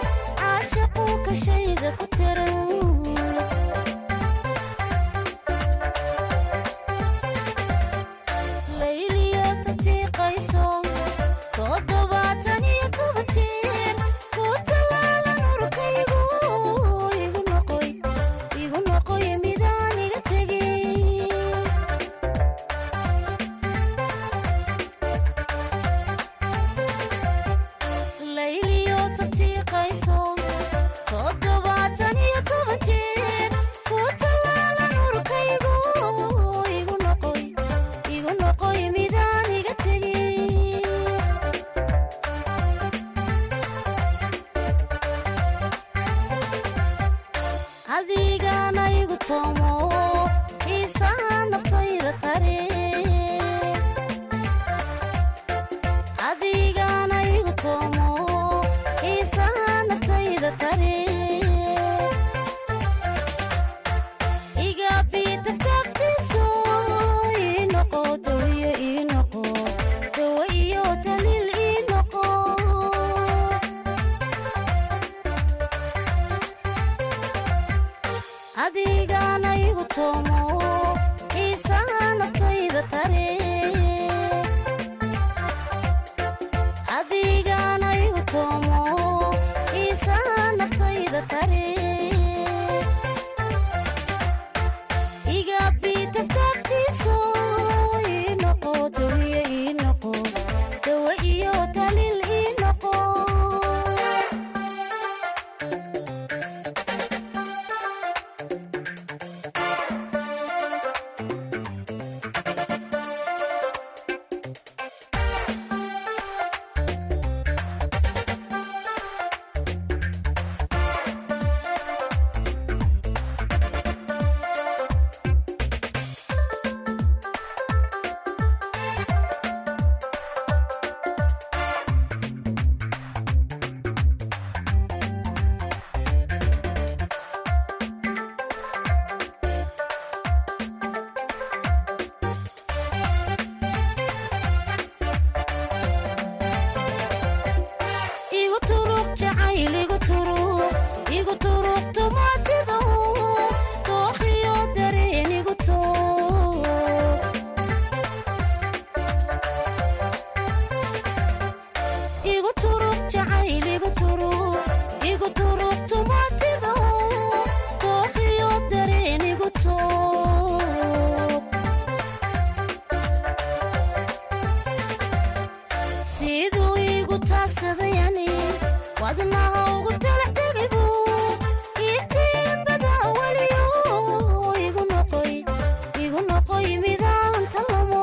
taagsadayani wadnaha ugu talax tegibu itiimbada weliyo igu noqoy igu noqoy midaan talamo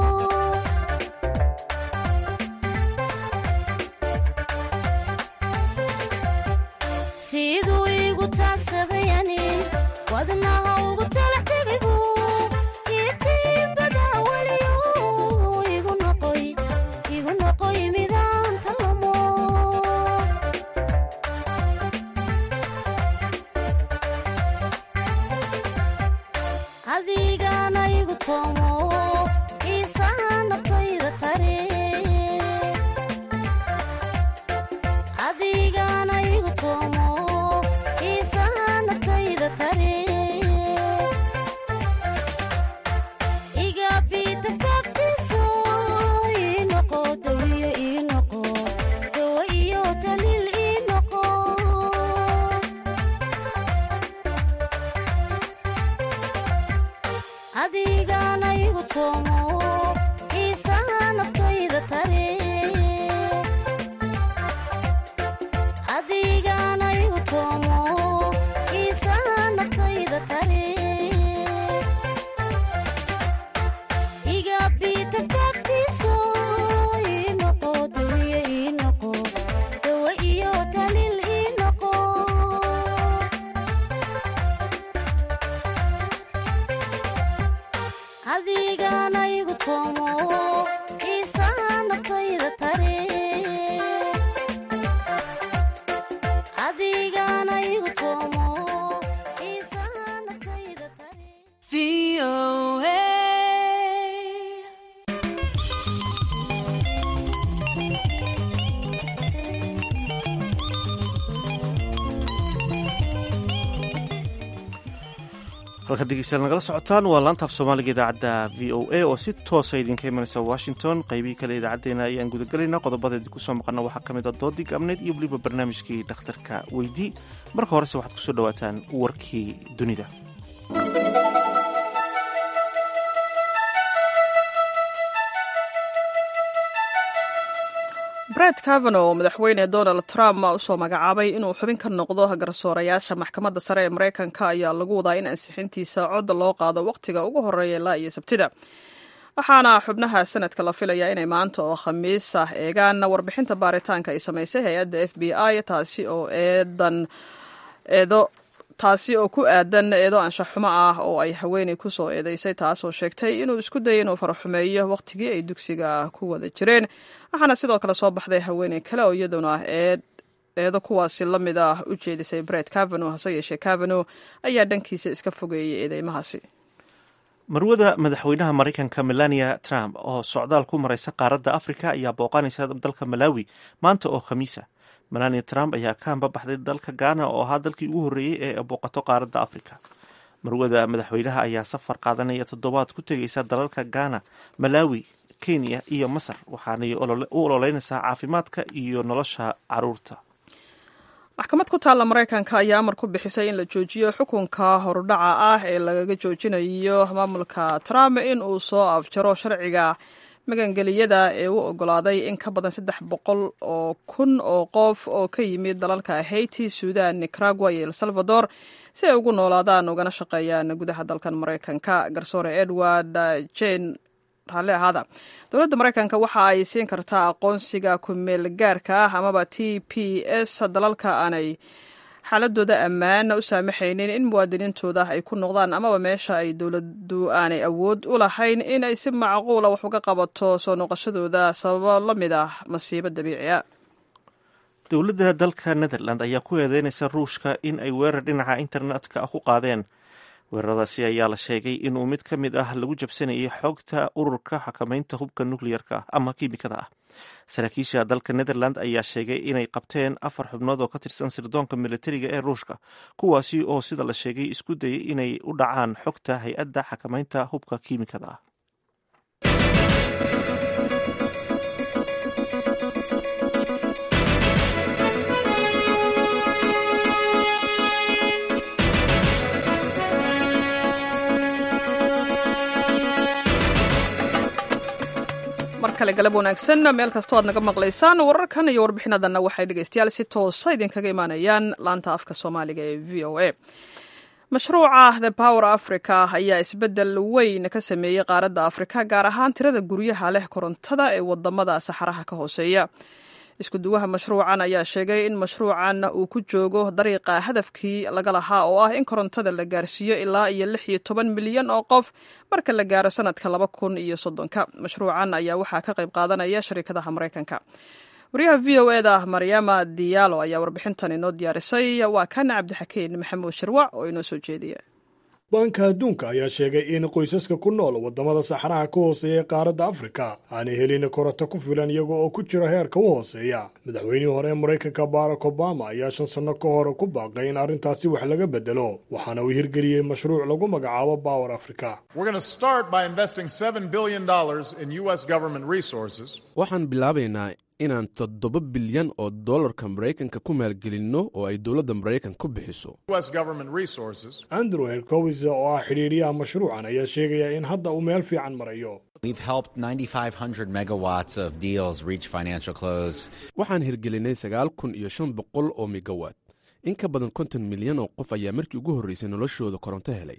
siduu igu taagsadayani wadnaha ugu talax tegibu itiimbada weliyo igu noqoy igu noqoy midaan talamo adigana igu toomo xiisaha naftayda tare adigana igu toomo xiisaha naftayda tare iga bitagtagtiso ii noqo dawiyo ii noqo dawo iyo daliil ii noqo adigana igu toomo xiisaha naftayda tare adigana igu toomo xiisaha naftayda tare iga bitagtagtiso ii noqo dawiyo ii noqo dawo iyo daliil ii noqo adigana igu toomo xiisaha naftayda tare adigana igu toomo xiisaha naftayda tare halka dhegeystayaal nagala socotaan waa laanta af soomaaliga idaacadda v o a oo si toosa idinka imanaysa washington qaybihii kale idaacaddeena ayaan gudagelaynaa qodobadeedii kusoo maqana waxaa ka mid a doodii gabneyd iyo weliba barnaamijkii dhakhtarka weydii marka horese waxaad kusoo dhawaataan warkii dunida. brett kavanaugh oo madaxweyne donald trump usoo magacaabay inuu xubin ka noqdo garsoorayaasha maxkamadda sare ee maraykanka ayaa lagu wadaa in ansixintiisa cod loo qaado wakhtiga ugu horeeya ilaa iyo sabtida waxaana xubnaha sanadka la filayaa inay maanta oo khamiis ah eegaan warbixinta baaritaanka ay samaysay hay-adda f b i taasi oo eedan eedo taasi oo ku aadan eedo anshaxumo ah oo ay haweeney kusoo eedeysay taasoo sheegtay inuu isku dayay inuu faraxumeeyo wakhtigii ay dugsiga ku wada jireen waxaana sidoo kale soo baxday haweeney kale oo iyaduna eed eedo kuwaasi la mid ah u jeedisay brett kavanaugh hase yeeshee kavanaugh ayaa dhankiisa iska fogeeyey eedeymahaasi. marwada madaxweynaha maraykanka melania trump oo socdaal ku maraysa qaaradda afrika ayaa booqanaysa dalka malawi maanta oo khamiisa. melania trump ayaa ka hambabaxday dalka gaana oo ahaa dalkii ugu horreeyey ee booqato qaaradda afrika. marwada madaxweynaha ayaa safar qaadanaya toddobaad ku tegeysa dalalka gaana, malawi, kenya iyo masar waxaanay u ololeynaysaa caafimaadka iyo nolosha caruurta. maxkamad ku taalla maraykanka ayaa amar ku bixisay in la joojiyo xukunka horudhaca ah ee lagaga joojinayo maamulka trump in uu soo afjaro sharciga magangeliyada ee u ogolaaday in ka badan saddex boqol oo kun oo qof oo ka yimid dalalka haiti, suudan, nicaragua iyo el salvador si ay ugu noolaadaan ugana shaqeeyaan gudaha dalkan maraykanka. garsoore edward jane raalli ahaada dowladda maraykanka waxa ay siin kartaa aqoonsiga ku-meel gaarka ah amaba t p s dalalka aanay xaaladooda ammaan u saamaxaynin in muwaadiniintooda ay ku noqdaan amaba meesha ay dowladdu aanay awood u lahayn in ay si macquula wax uga qabato soo noqoshadooda sababo la mid ah masiibo dabiiciya. dowladda dalka netherland ayaa ku eedeynaysa ruushka in ay weerar dhinaca internetka ku qaadeen. weeraradaasi ayaa la sheegay inuu mid ka mid ah lagu jabsanayay xogta ururka xakamaynta hubka nukliyarka ama kiimikada ah. saraakiisha dalka netherland ayaa sheegay inay qabteen afar xubnood oo ka tirsan sirdoonka militariga ee ruushka kuwaasi oo sida la sheegay isku dayay inay u dhacaan xogta hay-adda xakamaynta hubka kiimikada ah. mar kale galab wanaagsan meel kastoo aad naga maqlaysaan wararkan iyo warbixinadanna waxay dhegaystayaal si toosa idinkaga imaanayaan laanta afka soomaaliga ee v o a mashruuca the power africa ayaa isbeddel weyn ka sameeyey qaaradda afrika gaar ahaan tirada guryaha leh korontada ee wadamada saxaraha ka hooseeya isku duwaha mashruucan ayaa sheegay in mashruucan uu ku joogo dariiqa hadafkii laga lahaa oo ah in korontada la gaarsiiyo ilaa iyo lix iyo toban milyan oo qof marka la gaaro sanadka laba kun iyo soddonka mashruucan ayaa waxaa ka qayb qaadanaya shirkadaha maraykanka wariyaha v o eda maryama diyaalo ayaa warbixintan inoo diyaarisay waa kan cabdixakiin maxamuud shirwac oo inoo soo jeediya banka adduunka ayaa sheegay in qoysaska ku nool waddamada saxaraha ka hooseeya ee qaaradda afrika aanay helin koronto ku filan iyaga oo ku jira heerka u hooseeya madaxweynihii hore ee maraykanka barack obama ayaa shan sanno ka hore ku baaqay in arrintaasi wax laga bedelo waxaana uu hirgeliyey mashruuc lagu magacaabo power africa waxaan bilaabaynaa inaan toddoba bilyan oo dollarka maraykanka ku maalgelinno oo ay dowladda maraykan ku bixiso andrew hercowis oo ah xidhiidhiyaha mashruucan ayaa sheegaya in hadda uu meel fiican marayo waxaan hirgelinay sagaal kun iyo shan boqol oo megawatt in ka badan konton milyan oo qof ayaa markii ugu horraysay noloshooda koronto helay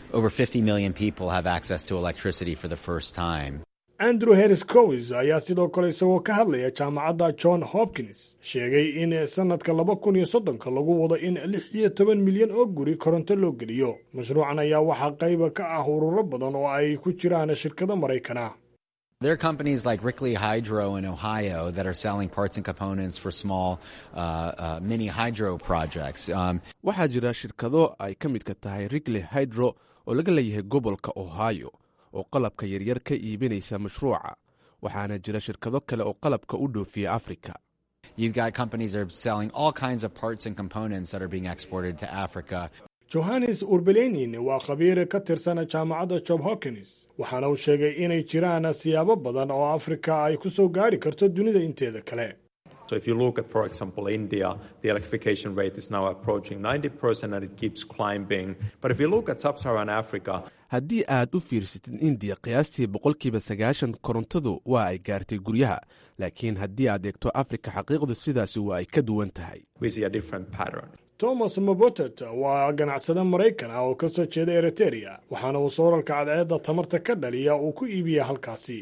andrew harris cowis ayaa sidoo kale isagoo ka hadlaya jaamacadda john hopkins sheegay in sannadka laba kun iyo soddonka lagu wado in lix iyo toban milyan oo guri koronto loo geliyo mashruucan ayaa waxaa qayba ka ah ururo badan oo ay ku jiraan shirkado maraykana There are companies like Rickley Hydro in Ohio that are selling parts and components for small uh, uh, mini hydro projects. Um, waxaa jira shirkado ay ka midka tahay Rickley Hydro oo laga leeyahay gobolka Ohio oo qalabka yaryar ka iibinaysa mashruuca waxaana jira shirkado kale oo qalabka u dhoofiya Afrika. You've got companies that are selling all kinds of parts and components that are being exported to Africa. Johannes Urbelenin waa khabiir ka tirsan jaamacadda Johns Hopkins waxaana uu sheegay inay jiraan siyaabo badan oo Afrika ay ku soo gaari karto dunida inteeda kale. So if you look at, for example, India, the electrification rate is now approaching ninety percent and it keeps climbing. But if you look at sub-Saharan Africa... haddii aad u fiirsatid indiya qiyaastii boqolkiiba sagaashan korontadu waa ay gaartay guryaha laakiin haddii aad eegto afrika xaqiiqdu sidaasi waa ay ka duwan tahay. We see a different pattern. Thomas Mabotet waa ganacsade Maraykan ah oo ka soo jeeda Eritrea waxaana uu sooralka cadceedda tamarta ka dhaliya uu ku iibiya halkaasi.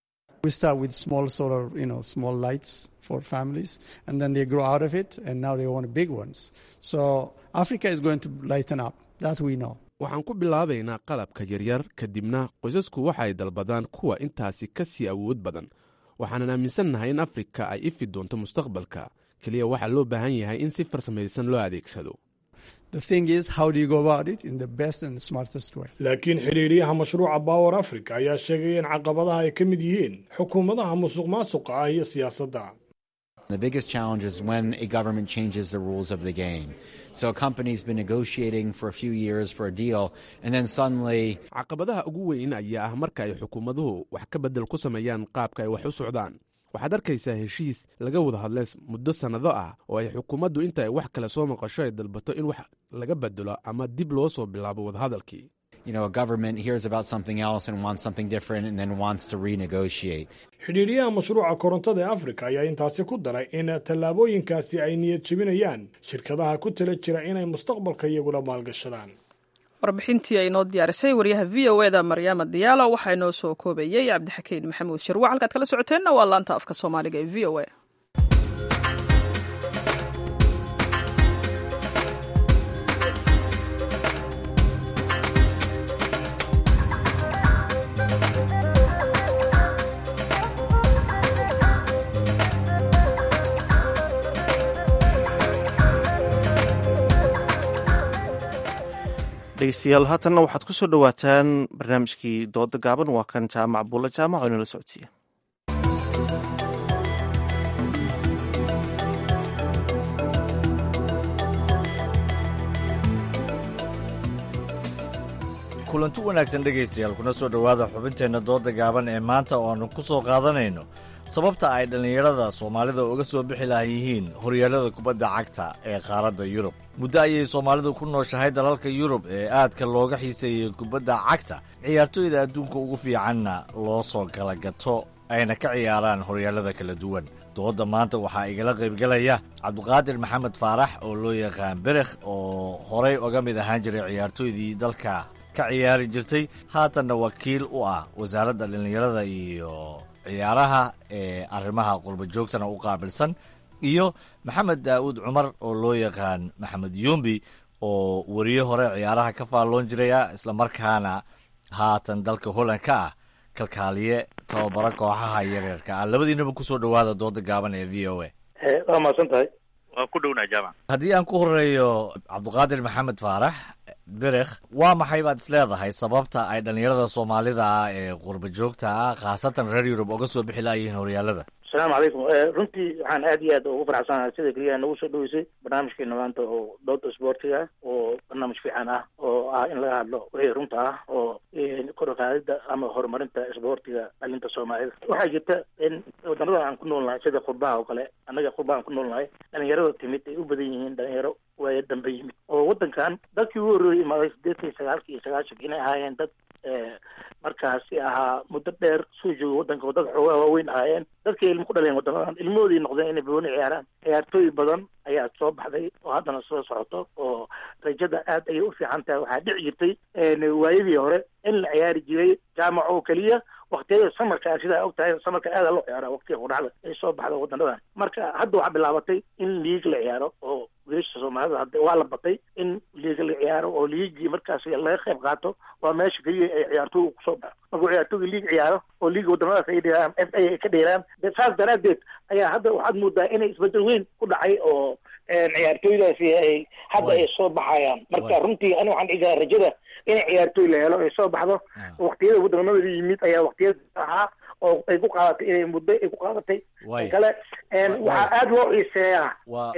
We start with small solar, you know, small lights for families, and then they grow out of it, and now they want big ones. So Africa is going to lighten up. That we know. waxaan ku bilaabaynaa qalabka yaryar kadibna qoysasku waxay dalbadaan kuwa intaasi ka sii awood badan waxaanan aaminsannahay in afrika ay ifi doonto mustaqbalka keliya waxaa loo baahan yahay in si farsamaysan loo adeegsado. The thing is, how do you go about it in the best and the smartest way? laakiin xidhiidhiyaha mashruuca Power Africa ayaa sheegay in caqabadaha ay ka mid yihiin xukuumadaha musuqmaasuqa ah iyo siyaasadda. The biggest challenge is when a government changes the rules of the game. So a company's been negotiating for a few years for a deal and then suddenly caqabadaha ugu weyn ayaa ah marka ay xukuumaduhu wax ka bedel ku sameeyaan qaabka ay wax u socdaan. waxaad arkaysaa heshiis laga wada hadlay muddo sannado ah oo ay xukuumaddu inta ay wax kale soo maqasho ay dalbato in wax laga bedelo ama dib loo soo bilaabo wadahadalkii. You know, a government hears about something else and wants something different and then wants to renegotiate. xidhiidhiyaha mashruuca korontada ee Afrika ayaa intaasi ku daray in tallaabooyinkaasi ay niyad jebinayaan shirkadaha ku tala jira inay mustaqbalka iyaguna maalgashadaan. warbixintii ay noo diyaarisay wariyaha v o eda Maryama Diyaalo waxaa inoo soo koobayay Cabdixakiin Maxamuud Shirwac halkaad kala socoteenna waa laanta afka Soomaaliga ee v o a. dhegeystayaal haatanna waxaad ku soo dhowaataan barnaamijkii dooda gaaban waa kan jaamac buulla jaamac oo inala socodsiiya. kulanti wanaagsan dhegaystayaal kuna soo dhowaada xubinteenna dooda gaaban ee maanta oo aanu ku soo qaadanayno sababta ay dhallinyarada soomaalida uga soo bixi lahan yihiin horyaalada kubadda cagta ee qaaradda yurub muddo ayay soomaalidu ku nooshahay dalalka yurub ee aadka looga xiiseeyey kubadda cagta ciyaartooyda adduunka ugu fiicanna loo soo kala gato ayna ka ciyaaraan horyaalada kala duwan. dooda maanta waxaa igala qaybgelaya cabdiqaadir maxamed faarax oo loo yaqaan berekh oo horey uga mid ahaan jiray ciyaartooydii dalka ka ciyaari jirtay haatanna wakiil u ah wasaaradda dhallinyarada iyo ciyaaraha ee arrimaha qurba joogtana u qaabilsan, iyo maxamed daa'uud cumar oo loo yaqaan maxamed yumbi oo weriye hore ciyaaraha ka faalloon jiraya islamarkaana haatan dalka holland ka ah kalkaaliye tababaro kooxaha yareerka ah. labadiinaba kusoo dhawaada dooda gaaban ee v o a. waa mahadsan tahay. waa ku dhowna jaamac. haddii aan ku horeeyo cabdiqaadir maxamed faarax berekh, waa maxay baad is leedahay sababta ay dhallinyarada soomaalida ah ee qurba joogta ah khaasatan reer yurub oga soo bixi laayihiin horyaalada? asalaamu calaykum. runtii waxaan aad iyo aad ugu faraxsanahay sida keliya nagu soo dhaweysay barnaamijkeena maanta oo dooda isboortiga oo barnaamij fiican ah oo ah in laga hadlo wixii runta ah oo kor u qaadida ama horumarinta isboortiga dhalinta soomaalida. waxaa jirta in wadannada aan ku noolnahay sida qurbaha oo kale, annaga qurbaha aan ku noolnahay dhalinyarada timid ay u badan yihiin dhalinyaro waaya dambe yimid oo waddankan dadkii ugu horreeyay imaaday sideetan iyo sagaalkii iyo sagaashanki inay ahaayeen dad markaasi ahaa muddo dheer soo jooga waddanka oo dad xoogaa waaweyn ahaayeen. dadkii ilmo ku dhaleen waddamadan ilmahoodii noqdeen inay booni ciyaaraan. ciyaartooy badan ayaa soo baxday oo haddana soo socoto oo rajada aad ayay u fiican tahay. waxaa dhici jirtay waayadii hore in la ciyaari jiray jaamac oo keliya waktiyada samarka, sidaa og tahay samarka aada loo ciyaara waktiga qudhacda ay soo baxda wadanadan. marka hadda waxaa bilaabatay in liig la ciyaaro oo wiilasha soomaalida hadda waa la batay in liiga la ciyaaro oo liigii markaas laga qayb qaato. waa meesha keliya ay ciyaartooyga kusoo baxo. markuu ciyaartooyga liig ciyaaro oo liiga wadamadaas ay dheeraan f a ay ka dheeraan, saas daraadeed ayaa hadda waxaad moodaa inay isbedel weyn ku dhacay oo ciyaartooydaasi ay hadda ay soo baxayaan. marka runtii ani waxaan dhigaa rajada in ciyaartooy la helo ay soo baxdo. waktiyada wadamada yimid ayaa waktiyada ahaa oo ay ku qaadatay inay muddo ay ku qaadatay kale. waxaa aada loo xiiseeyaa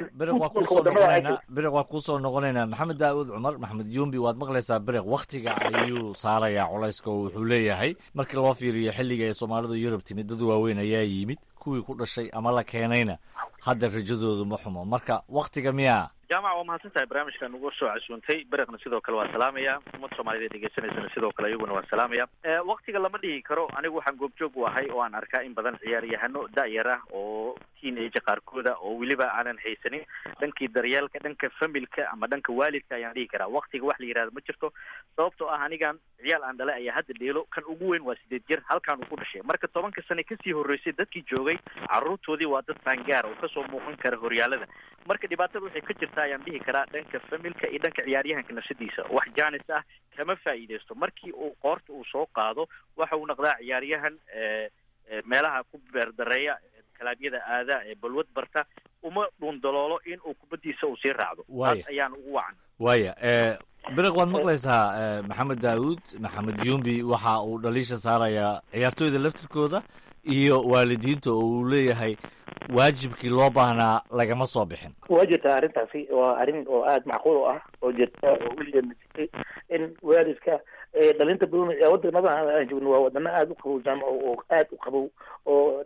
berekh waa kuusoo noqonaynaa. maxamed daa'uud cumar, maxamed yumbi, waad maqlaysaa berekh waktiga ayuu saarayaa culayska oo wuxuu leeyahay markii loo fiiriyo xilliga ay soomaalidu yurub timid dad waaweyn ayaa yimid, kuwii ku dhashay ama la keenayna hadda rajadoodu ma xumo. marka waktiga miyaa? jaamac waa mahadsan tahay barnaamijkan ugu soo casuuntay. berekhna sidoo kale waa salaamaya, ummadda soomaaliyed ee degeysanaysana sidoo kale iyaguna waa salaamaya. waktiga lama dhihi karo. anigu waxaan goobjoog u ahay oo aan arkaa in badan ciyaaryahano da-yar ah oo teenage qaarkooda oo weliba aanan haysanin dhankii daryeelka, dhanka familka ama dhanka waalidka ayaan dhihi karaa. waktiga wax la yihahdo ma jirto, sababtoo ah anigan ciyaal aan dhalay ayaa hadda dheelo. kan ugu weyn waa sideed jir, halkaan uu ku dhashay. marka tobanka sane kasii horreysay dadkii joogay carruurtoodii waa dad faangaar oo kasoo muuqan kara horyaalada. marka dhibaatada waxay ka jirta ayaan dhihi karaa dhanka familka iyo dhanka ciyaaryahanka nafsadiisa. wax jaanis ah kama faa'iidaysto. markii uu qoorta uu soo qaado waxa uu noqdaa ciyaaryahan meelaha ku beerdareeya, kalaabyada aada ee balwad barta, uma dhuundaloolo in uu kubaddiisa uu sii raacdo. taas ayaan ugu wacan. waaya berekh waad maqlaysaa maxamed daa'uud, maxamed yumbi waxa uu dhaliisha saarayaa ciyaartooyda laftirkooda iyo waalidiinta oo uu leeyahay waajibkii loo baahnaa lagama soo bixin. waa jirta arrintaasi, waa arrin oo aada macquul u ah oo jirta oo weligeedna jirtay in waalidka dhalinta badan wadamada aan joogno waa wadano aada u qabow jaamac oo aada u qabow oo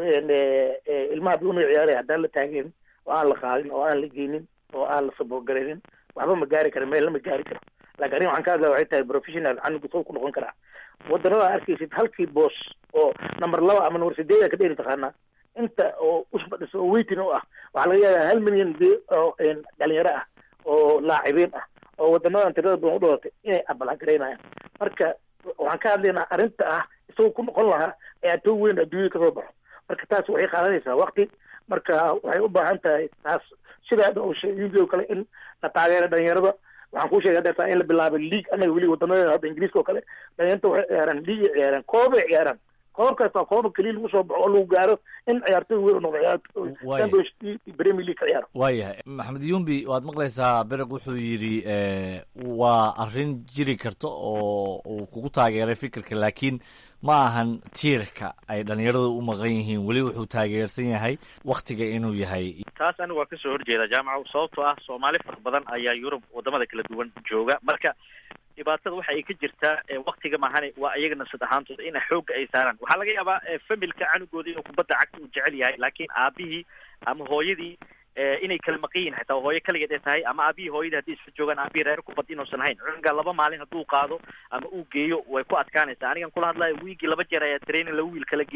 ilmaha badan ciyaaraya haddaan la taageen oo aan la qaadin oo aan la geynin oo aan la sabogaraynin waxba ma gaari kara, meel lama gaari karo. laakiin arrin waxaan ka hadlaya waxay tahay professional canuga soo ku noqon karaa. wadanada arkaysid halkii boos oo number laba ama number sideeda ka dheeri taqaanaa inta oo usbadhis oo weytin u ah waxaa laga yaabaa hal milyan oo dhalinyaro ah oo laacibiin ah oo wadamadan tirada badan u dhalatay inay abalagaraynayaan. marka waxaan ka hadlaynaa arrinta ah isagoo ku noqon lahaa ciyaartooy weyn adduunyada kasoo baxo. marka taas waxay qaadanaysaa wakti. marka waxay u baahan tahay taas sidaa uu sheegay oo kale in la taageero dhalinyarada. waxaan kuu sheegay hadda in la bilaabo league. anaga weli wadamada hadda ingiriiska oo kale dhalinyarta waxay ciyaaraan league ay ciyaaraan, koob ay ciyaaraan. koobkaas waa kooba keliya lagu soo baxo oo lagu gaaro in ciyaartooy weyn noqdo ciyaartooy premier league ka ciyaaro. waayahay maxamed yumbi, waad maqlaysaa berekh wuxuu yidhi waa arrin jiri karta oo uu kugu taageeray fikirka, laakiin ma ahan tiirka ay dhalinyaradu u maqan yihiin. weli wuxuu taageersan yahay waktiga inuu yahay. taas anigu waa kasoo horjeeda jaamaca, sababtoo ah soomaali fara badan ayaa yurub wadamada kala duwan jooga. marka dhibaatada waxa ay ka jirtaa waktiga mahane waa iyaga nafsad ahaantooda in xoogga ay saaraan. waxaa laga yaabaa familka canugooda inuu kubadda cagta uu jecel yahay, laakiin aabihii ama hooyadii inay kala maqan yihin, xataa hooyo kaligeed ay tahay, ama aabihii hooyadii haddii isla joogaan aabihii reer kubad inuusan hayn. cunuga laba maalin hadduu qaado ama uu geeyo way ku adkaanaysaa. anigan kula hadlayo wiigii laba jeer ayaa training laba wiil kala geeya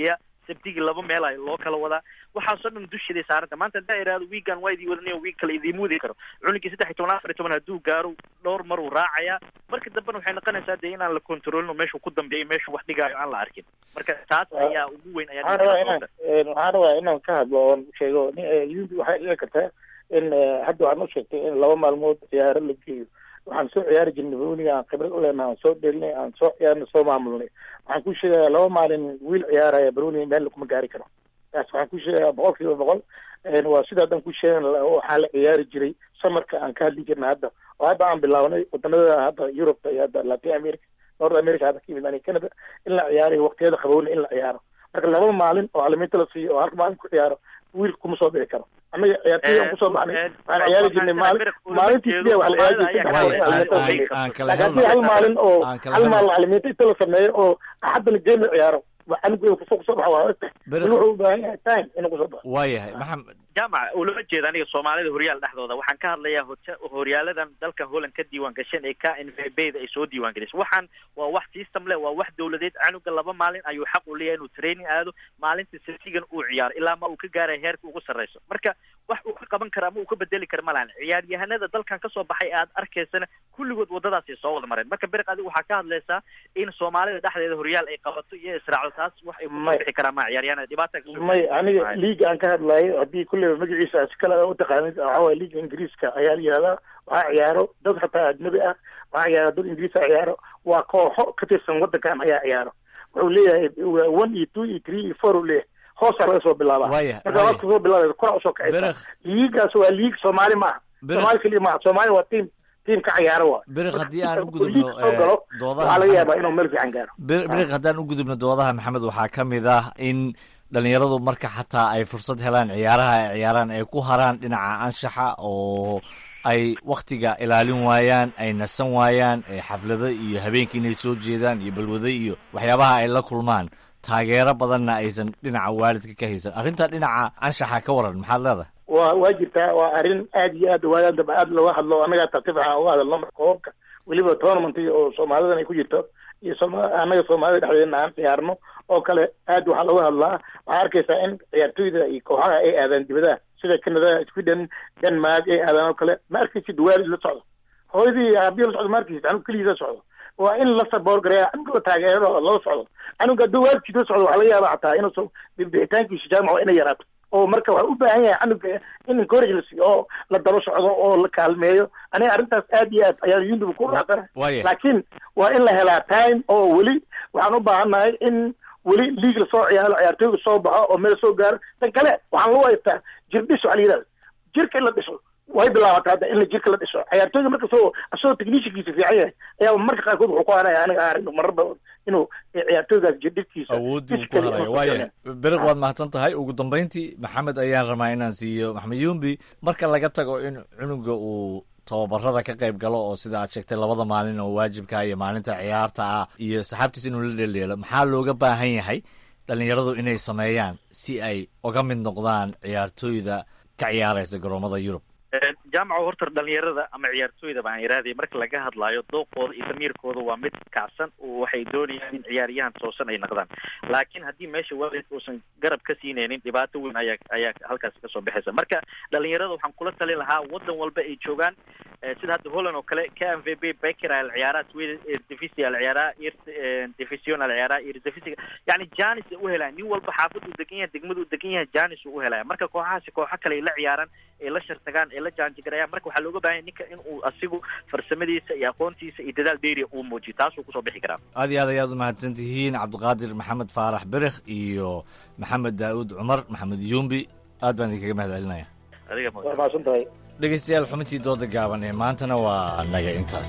sabtigii laba meel ay loo kala wadaa waxaasoo dhan dushiday saaranta maanta haddaa iraado wiigan waa idii wadaniyo wiig kale idiima wadi karo cunugii saddex iyo toban afar iyo toban hadduu gaaro dhowr mar uu raacayaa marka dambena waxay noqonaysaa dee inaan la controlin oo meeshuu ku dambeeyo meeshuu wax dhigaayo aan la arkin marka taas ayaa ugu weyn ayaa waxaan rabaa inaan ka hadlo oon sheego waxay dhici kartaa in hadda waxaan u sheegtay in laba maalmood ciyaaro la geeyo waxaan soo ciyaari jirnay bawniga aan khibrad u leenahay aan soo dhelinay aan soo ciyaarnay soo maamulnay waxaan ku sheegayaa laba maalin wiil ciyaaraya baroniga meel kuma gaari karo taas waxaan ku sheegayaa boqol kiiba boqol waa sidaa dan ku sheegan waxaa la ciyaari jiray samarka aan ka hadli jirnay hadda oo hadda aan bilaabnay wadanada hadda Europe iyo hadda Latin America North America hadda kimid ani Canada in la ciyaaro waqtiyada qabowna in la ciyaaro marka laba maalin oo calaamad la siiyo oo halka maalin ku ciyaaro wiil kuma soo bixi karo anaga ciyaartoy ku soo baxnay aan ciyaari jirnay maalin maalintii sidii wax la ciyaari jirtay hal maalin oo hal maalin calaamad inta la sameeyo oo haddana game ciyaaro waxaan ku soo soo baxaa wuxuu u baahan yahay time inuu ku soo baxo waayahay maxamed jaamac ulama jeeda aniga Soomaalida horyaal dhexdooda waxaan ka hadlayaa horyaaladan dalka Holland ka diiwaan gashan ee ka N V B-da ay soo diiwaan gashay waxaan waa wax system leh waa wax dawladeed canuga laba maalin ayuu xaq u leeyahay inuu training aado maalintii sabtigan uu ciyaar ilaa ma uu ka gaaray heerka ugu sareyso marka wax uu ka qaban kara ama uu ka bedeli kara malahan ciyaaryahanada dalkan ka soo baxay aad arkaysana kulligood wadadaas ay soo wada mareen marka bariq adigu waxaa ka hadlaysaa in Soomaalida dhexdeeda horyaal ay qabato iyo israaco taas wax ay ku bixi karaan ma ciyaaryahanada dhibaato ka soo may aniga liiga aan ka hadlayo hadii kulli magaciisa kala u taqaanid waxa liiga ingiriiska ayaa yiraahdaa waxa ciyaaro dad xataa ajnabi ah waxa ciyaaro dad ingiriis ciyaaro waa kooxo ka tirsan wadankan ayaa ciyaaro wuxuu leeyahay one iyo two iyo three iyo four leeyahay hoos laga soo bilaabaa marka waa soo bilaabay kor u soo kacay liigaas waa liig Soomaali ma Soomaali kaliya ma Soomaali waa team team ka ciyaaro waa bariq hadii aan u gudubno doodaha laga yaabaa inuu meel fiican gaaro bariq hadaan u gudubno doodaha maxamed waxaa kamid ah in dhalinyaradu marka xataa ay fursad helaan ciyaaraha ay ciyaaraan ay ku haraan dhinaca anshaxa oo ay waktiga ilaalin waayaan ay nasan waayaan xaflado iyo habeenkii inay soo jeedaan iyo balwado iyo waxyaabaha ay la kulmaan taageero badanna aysan dhinaca waalidka ka haysan arrinta dhinaca anshaxa ka waran maxaad leedahay waa waa jirtaa waa arrin aad iyo aad waadaan daba aad looga hadlo annaga tartiib aan uga hadalno marka koobka weliba tournament oo Soomaalidan ay ku jirto iyo annaga Soomaalida dhexdeedna aan ciyaarno oo kale aad waxaa looga hadlaa waxaa arkaysaa in ciyaartoyda iyo kooxaha ay aadaan dibadaha sida Canada, Sweden, Denmark ay aadaan oo kale ma arkaysid waalid la socdo hooyadii aabiyo la socdo ma arkaysid anug keligiis la socdo waa in la support gareeya anug la taageero la socdo anug hadduu waalidkiis la socdo waxaa laga yaabaa xataa inuu soo bixitaankiisa jaamaca inay yaraato oo marka waxa u baahan yahay anuga in encourage la siiyo oo la daba socdo oo la kaalmeeyo aniga arrintaas aad iyo aad ayaa yundub ku raacsan laakiin waa in la helaa time oo weli waxaan u baahannahay in weli liig la soo ciyaaro ciyaartooyga soo baxo oo meel soo gaaro tan kale waxaan lagu haystaa jirdhiso waxaa la yidhahda jirka in la dhiso way bilaabataa hadda in la jirka la dhiso ciyaartooyga marka soo asagoo techniciankiisa fiican yahay ayaa marka qaarkood wuxuu ku hanaya aniga aragno marar badan inuu ciyaartooygaas jirdhibkiisa awoodii ku hanayo waaya beriq waad mahadsan tahay ugu dambeyntii maxamed ayaan rabaa inaan siiyo maxamed yumbi marka laga tago in cunuga uu tababarada ka qayb galo oo sida aad sheegtay labada maalin oo waajibka iyo maalinta ciyaarta ah iyo saxaabtiis inuu la dheeldheelo maxaa looga baahan yahay dhalinyaradu inay sameeyaan si ay uga mid noqdaan ciyaartooyda ka ciyaaraysa garoomada Yurub jaamaca horta dhalinyarada ama ciyaartooyda baan yiraahday marka laga hadlaayo dooqooda iyo damiirkooda waa mid kacsan oo waxay doonayaan in ciyaaryahan toosan ay noqdaan laakiin haddii meesha waalidka uusan garab ka siinaynin dhibaato weyn ayaa ayaa halkaasi kasoo baxaysa marka dhalinyarada waxaan kula talin lahaa wadan walba ay joogaan sida hadda Holland oo kale K M V B Becker al ciyaaraha Sweden Eredivisie al ciyaaraha Eredivisie al ciyaaraha Eredivisie yani Janis u helaa nin walba xaafad uu degan yahay degmadu uu degan yahay Janis uu helaa marka kooxahaasi kooxo kale la ciyaaraan ee la shartagaan ee la jaanjigaraya marka waxaa looga baahan ninka in uu asigu farsamadiisa iyo aqoontiisa iyo dadaal dheeri uu muujiyo taas uu kusoo bixi karaa aad iyo aad ayaad u mahadsan tihiin cabdiqaadir maxamed faarax berikh iyo maxamed daa'uud cumar maxamed yumbi aad baan idinkaga mahadcelinaya adiga mahadsan tahay dhegeystayaal xubintii dooda gaaban ee maantana waa naga intaas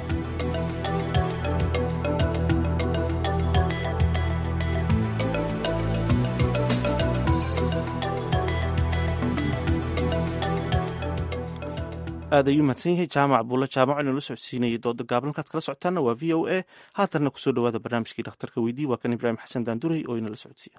aad ayuu mahadsan yahay jaamac buulle jaamaco inuu la socodsiinayay dooda gaaban halkaad kala socotaanna waa v o a haatanna kusoo dhawaada barnaamijkii dhakhtarka weydii waa kan ibraahim xasan daanduray oo inala socodsiiya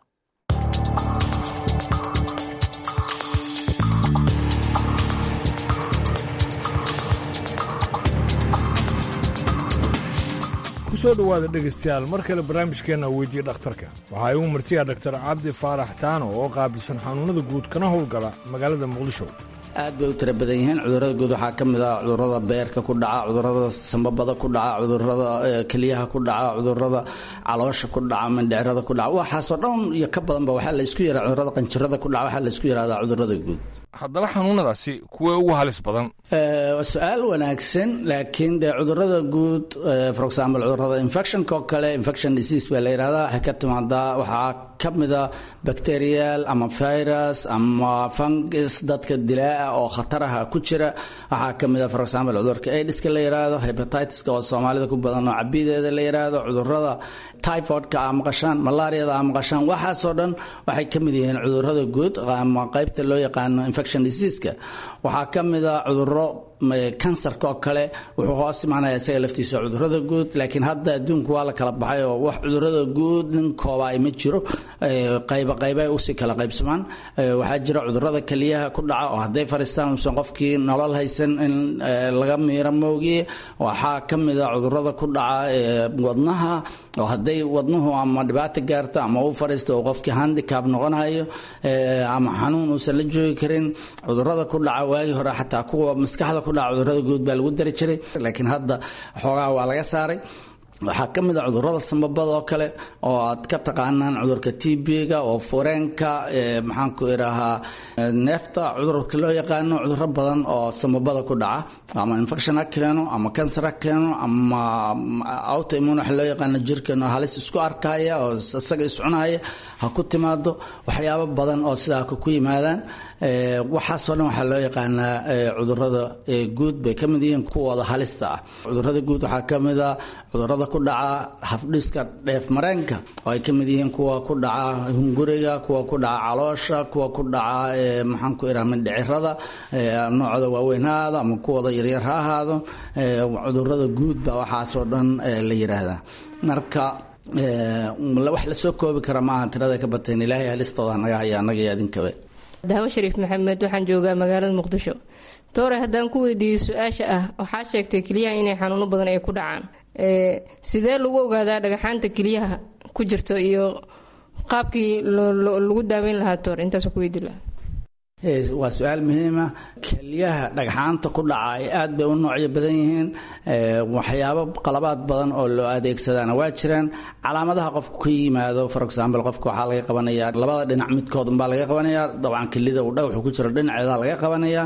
soo dhowaada dhegaystayaal mar kale barnaamijkeenna weydiiya dhakhtarka waxaa igu martiya dhaktar cabdi faarax taano oo qaabilsan xanuunnada guud kana howlgala magaalada muqdisho aad bay u tira badan yihiin cudurrada guud waxaa ka mid ah cudurrada beerka ku dhaca cudurrada sambabada ku dhaca cudurrada keliyaha ku dhaca cudurrada caloosha ku dhaca mindhicirada ku dhaca waxaasoo dhan iyo ka badanba waxaa la isku yidhaha cudurrada qanjirada ku dhaca waxaa la isku yidhahdaa cudurrada guud haddaba xanuunadaasi kuwee ugu halis badan waa su-aal wanaagsan laakiin dee cudurrada guud for example cudurrada infectionka oo kale infection disease baa la yidhahdaa waxay ka timaadaa waxaa ka mida bacterial ama virus ama fungus dadka dilaa oo khataraha ku jira waxaa ka mida for example cudurka aidiska la yidhaahdo hepatitiska oo soomaalida ku badan oo cabideeda la yidhaahdo cudurrada typhoidka aa maqashaan malaariyada aa maqashaan waxaasoo dhan waxay ka mid yihiin cudurrada guud ama qaybta loo yaqaano infection diseaseka waxaa ka mida cudurro kansarka oo kale wuxuu hoos imaanaya isaga laftiisa cudurrada guud laakiin hadda adduunku waa la kala baxay oo wax cudurrada guud nin koobaay ma jiro qayba qayba usii kala qaybsamaan waxaa jira cudurrada keliyaha ku dhaca oo hadday fariistaan uusan qofkii nolol haysan in laga miiro moogiye waxaa ka mida cudurrada ku dhaca wadnaha oo hadday wadnuhu ama dhibaato gaarto ama u fariisto oo qofkii handicap noqonayo ama xanuun uusan la joogi karin cudurrada ku dhaca waagii hore xataa kuwa maskaxda ku dhaca cudurrada guud baa lagu dari jiray laakiin hadda xoogaa waa laga saaray waxaa ka mid a cudurrada sambabada oo kale oo aad ka taqaanaan cudurka t b-ga oo fureenka maxaanku idhahaa neefta cudurka loo yaqaano cudurro badan oo sambabada ku dhaca ama infection ha keeno ama cancer ha keeno ama autoimmune waxa loo yaqaano jirkeeno halis isku arkaya oo isaga iscunaya ha ku timaado waxyaabo badan oo sidaa ku yimaadaan waxaasoo dhan waxaa loo yaqaanaa cudurrada guud bay ka mid yihiin kuwooda halista ah cudurrada guud waxaa ka mid a cudurrada ku dhaca habdhiska dheef mareenka oo ay ka mid yihiin kuwa ku dhaca hunguriga kuwa ku dhaca caloosha kuwa ku dhaca maxaan ku idhaha mindhicirada noocda waaweyn ha ahaado ama kuwooda yaryar ha ahaado cudurrada guud baa waxaasoo dhan la yidhaahdaa marka wax lasoo koobi kara maaha tirada ka bateen ilaahay halistooda naga haya annaga iyo adinkabe daawo shariif maxamed waxaan joogaa magaalada muqdisho toore haddaan ku weydiiyey su-aasha ah waxaa sheegtay keliyaha inay xanuuno badan ay ku dhacaan sidee lagu ogaadaa dhagaxaanta keliyaha ku jirto iyo qaabkii lagu daaweyn lahaa toore intaas ku weydiin lahaa waa su-aal muhiima keliyaha dhagxaanta ku dhaca ay aad bay u noocyo badan yihiin waxyaabo qalabaad badan oo loo adeegsadaana waa jiraan calaamadaha qofku ka yimaado for example qofka waxaa laga qabanayaa labada dhinac midkood unbaa laga qabanayaa dabcan kelida uu dhagaxu ku jiro dhinaceeda laga qabanayaa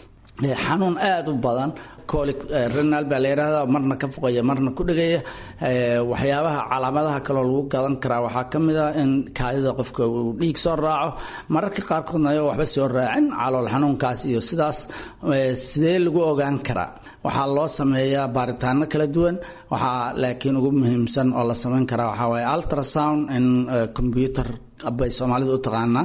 xanuun aad u badan colic renal baa la yidhahdaa marna ka foqaya marna ku dhegaya waxyaabaha calaamadaha kaloo lagu gadan karaa waxaa ka mid a in kaadida qofka uu dhiig soo raaco mararka qaarkoodna ayagoo waxba soo raacin calool xanuunkaas iyo sidaas sidee lagu ogaan karaa waxaa loo sameeyaa baaritaano kala duwan waxaa laakiin ugu muhiimsan oo la samayn karaa waxaa waaye ultrasound in computer bay soomaalida u taqaanaa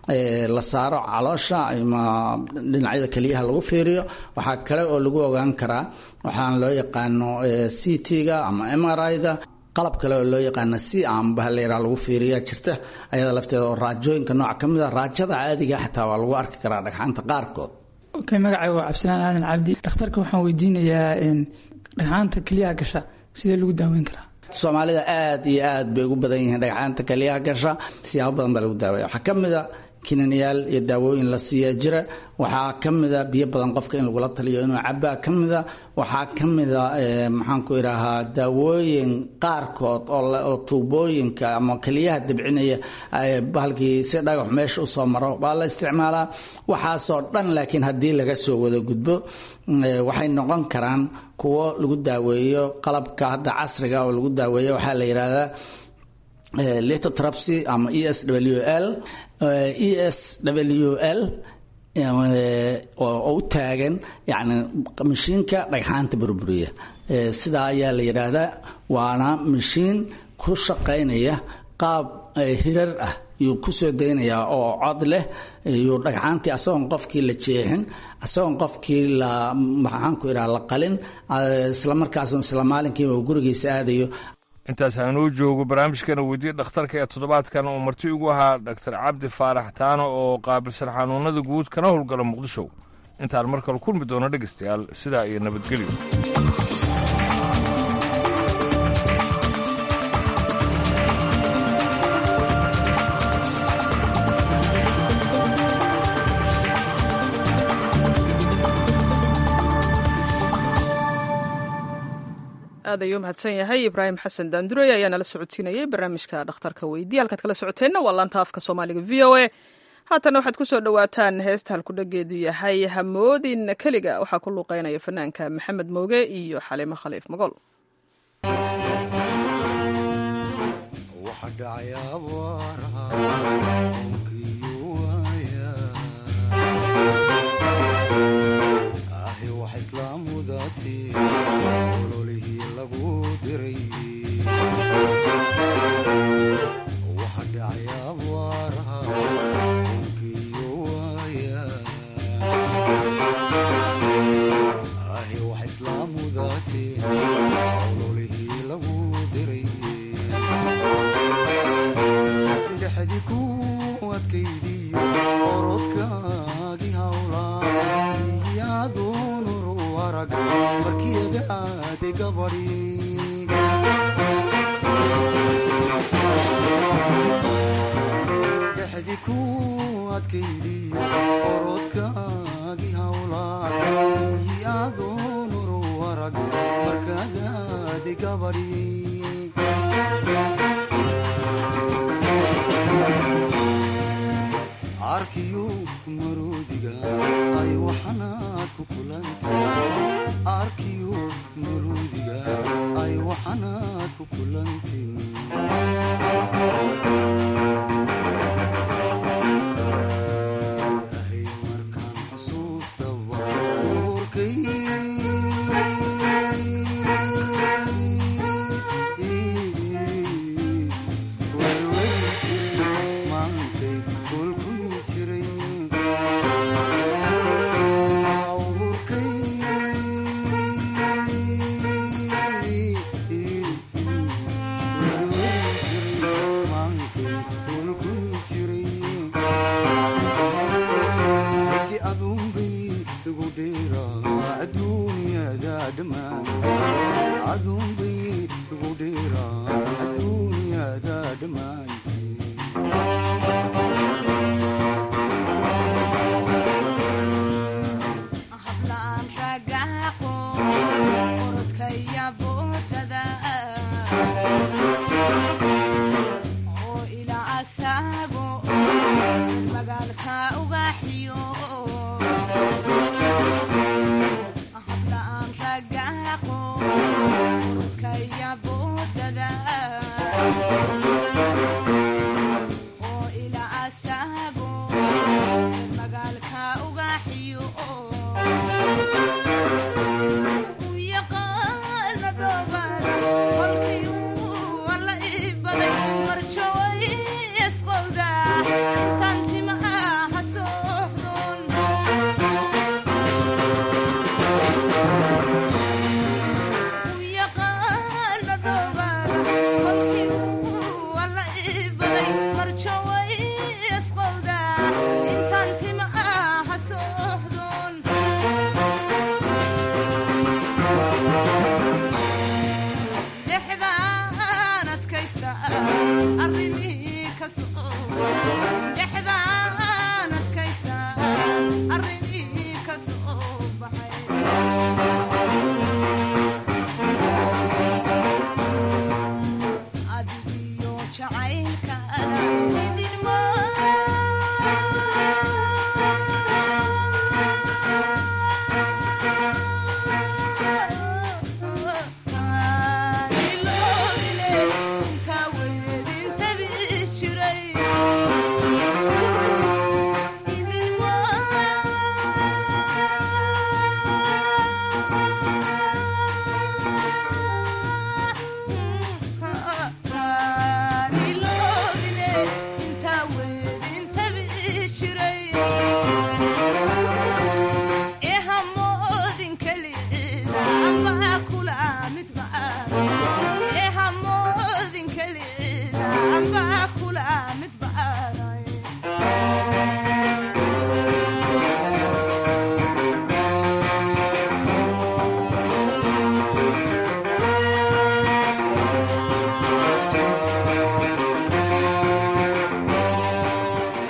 la saaro caloosha ama dhinacyada keliyaha lagu fiiriyo waxaa kale oo lagu ogaan karaa waxaan loo yaqaano c t-ga ama m r i-da qalab kale oo loo yaqaano c amba haleyraa lagu fiiriya jirta ayada lafteeda oo raajooyinka nooc ka mid a raajada caadiga xataa waa lagu arki karaa dhagxaanta qaarkood okay magacayga waa cabdisalaan aadan cabdi dhakhtarka waxaan weydiinayaa dhagxaanta keliyaha gasha sidee lagu daaweyn karaa soomaalida aad iyo aad bay ugu badan yihiin dhagxaanta keliyaha gasha siyaabo badan baa lagu daawaya waxaa ka mid a kinanayaal iyo daawooyin la siiyaa jira waxaa ka mida biyo badan qofka in lagula taliyo inuu cabaa ka mida waxaa ka mida maxaanku idhaahaa daawooyin qaarkood oo tuubooyinka ama keliyaha dabcinaya bahalkii si dhagax meesha usoo maro baa la isticmaalaa waxaasoo dhan laakiin haddii laga soo wada gudbo waxay noqon karaan kuwo lagu daaweeyo qalabka hadda casriga oo lagu daaweeyo waxaa la yidhaahdaa lithotrapsy ama e s w l e s w l oo u taagan yani mashiinka dhagxaanta burburiya sidaa ayaa la yidhaahdaa waana mashiin ku shaqaynaya qaab hirar ah yuu kusoo daynayaa oo cod leh yuu dhagxaantii asagoon qofkii la jeexin asagoon qofkii la maxaanku idhaha la qalin isla markaasna isla maalinkiiba uu gurigiisa aadayo intaas aanuu joogo barnaamijkana weydiye dhakhtarka ee toddobaadkan uu marti ugu ahaa dhaktar cabdi faarax taano oo qaabilsan xanuunada guud kana howlgala muqdisho intaan mar kale kulmi doono dhegaystayaal sidaa iyo nabadgelyo aad ayuu mahadsan yahay ibraahim xasan daandurey ayaa nala socodsiinayay barnaamijka dhakhtarka weydiye halkaad kala socoteenna waa laanta afka soomaaliga v o a haatana waxaad ku soo dhowaataan heesta halkudhageedu yahay hamoodin keliga waxaa ku luuqeynaya fanaanka maxamed mooge iyo xaliimo khaliif magol ololihii lagu diray waxa dhacay abaaraha onkiyo waaya ahi wax islaamudaate ololihii lagu diray dhexdi ku adkaydiyo orodkaagii hawlaa iyadoon markiyada aaday gabadhi dhexdi ku adkaydiyo orodkaagii hawlaa iyadoon uru arag markaad aaday gabadhi arkiyo maroodiga ay waxanaad ku kulantay arkiyo maroodiga ay waxanaad ku kulantin ahay markaan xusuustaba uurkay warwari jiray maantay kulkuyi jiray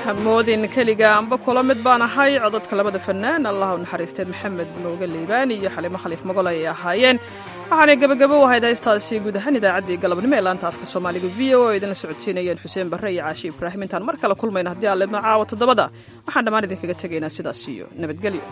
hamoodin keliga amba kula mid baan ahay codadka labada fanaan allah u naxariistay maxamed mooge liibaan iyo xalimo khaliif magol ay ahaayeen waxaanay gebagabo u ahayd haystaasi guud ahaan idaacaddii galabnimo ee laanta afka soomaaliga v o a idinla socodsiinayeen xuseen barre iyo caashi ibraahim intaan mar kale kulmayna haddii aan leedno caawa toddobada waxaan dhammaan idinkaga tegaynaa sidaas iyo nabadgelyo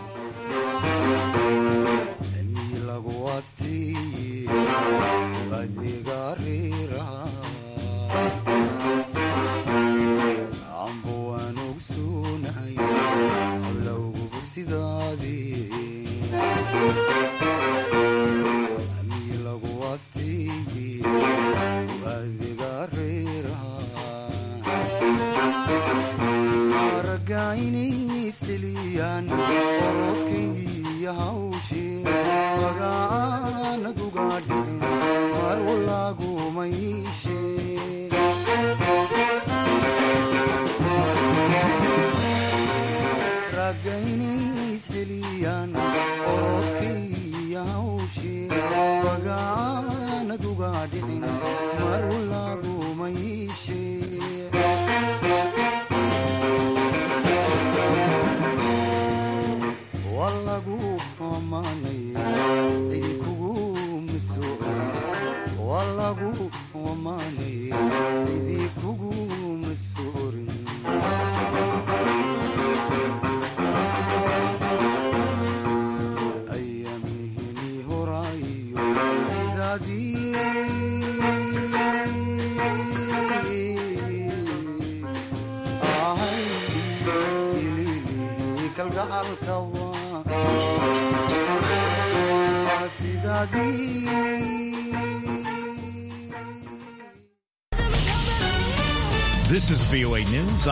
This is V O A News.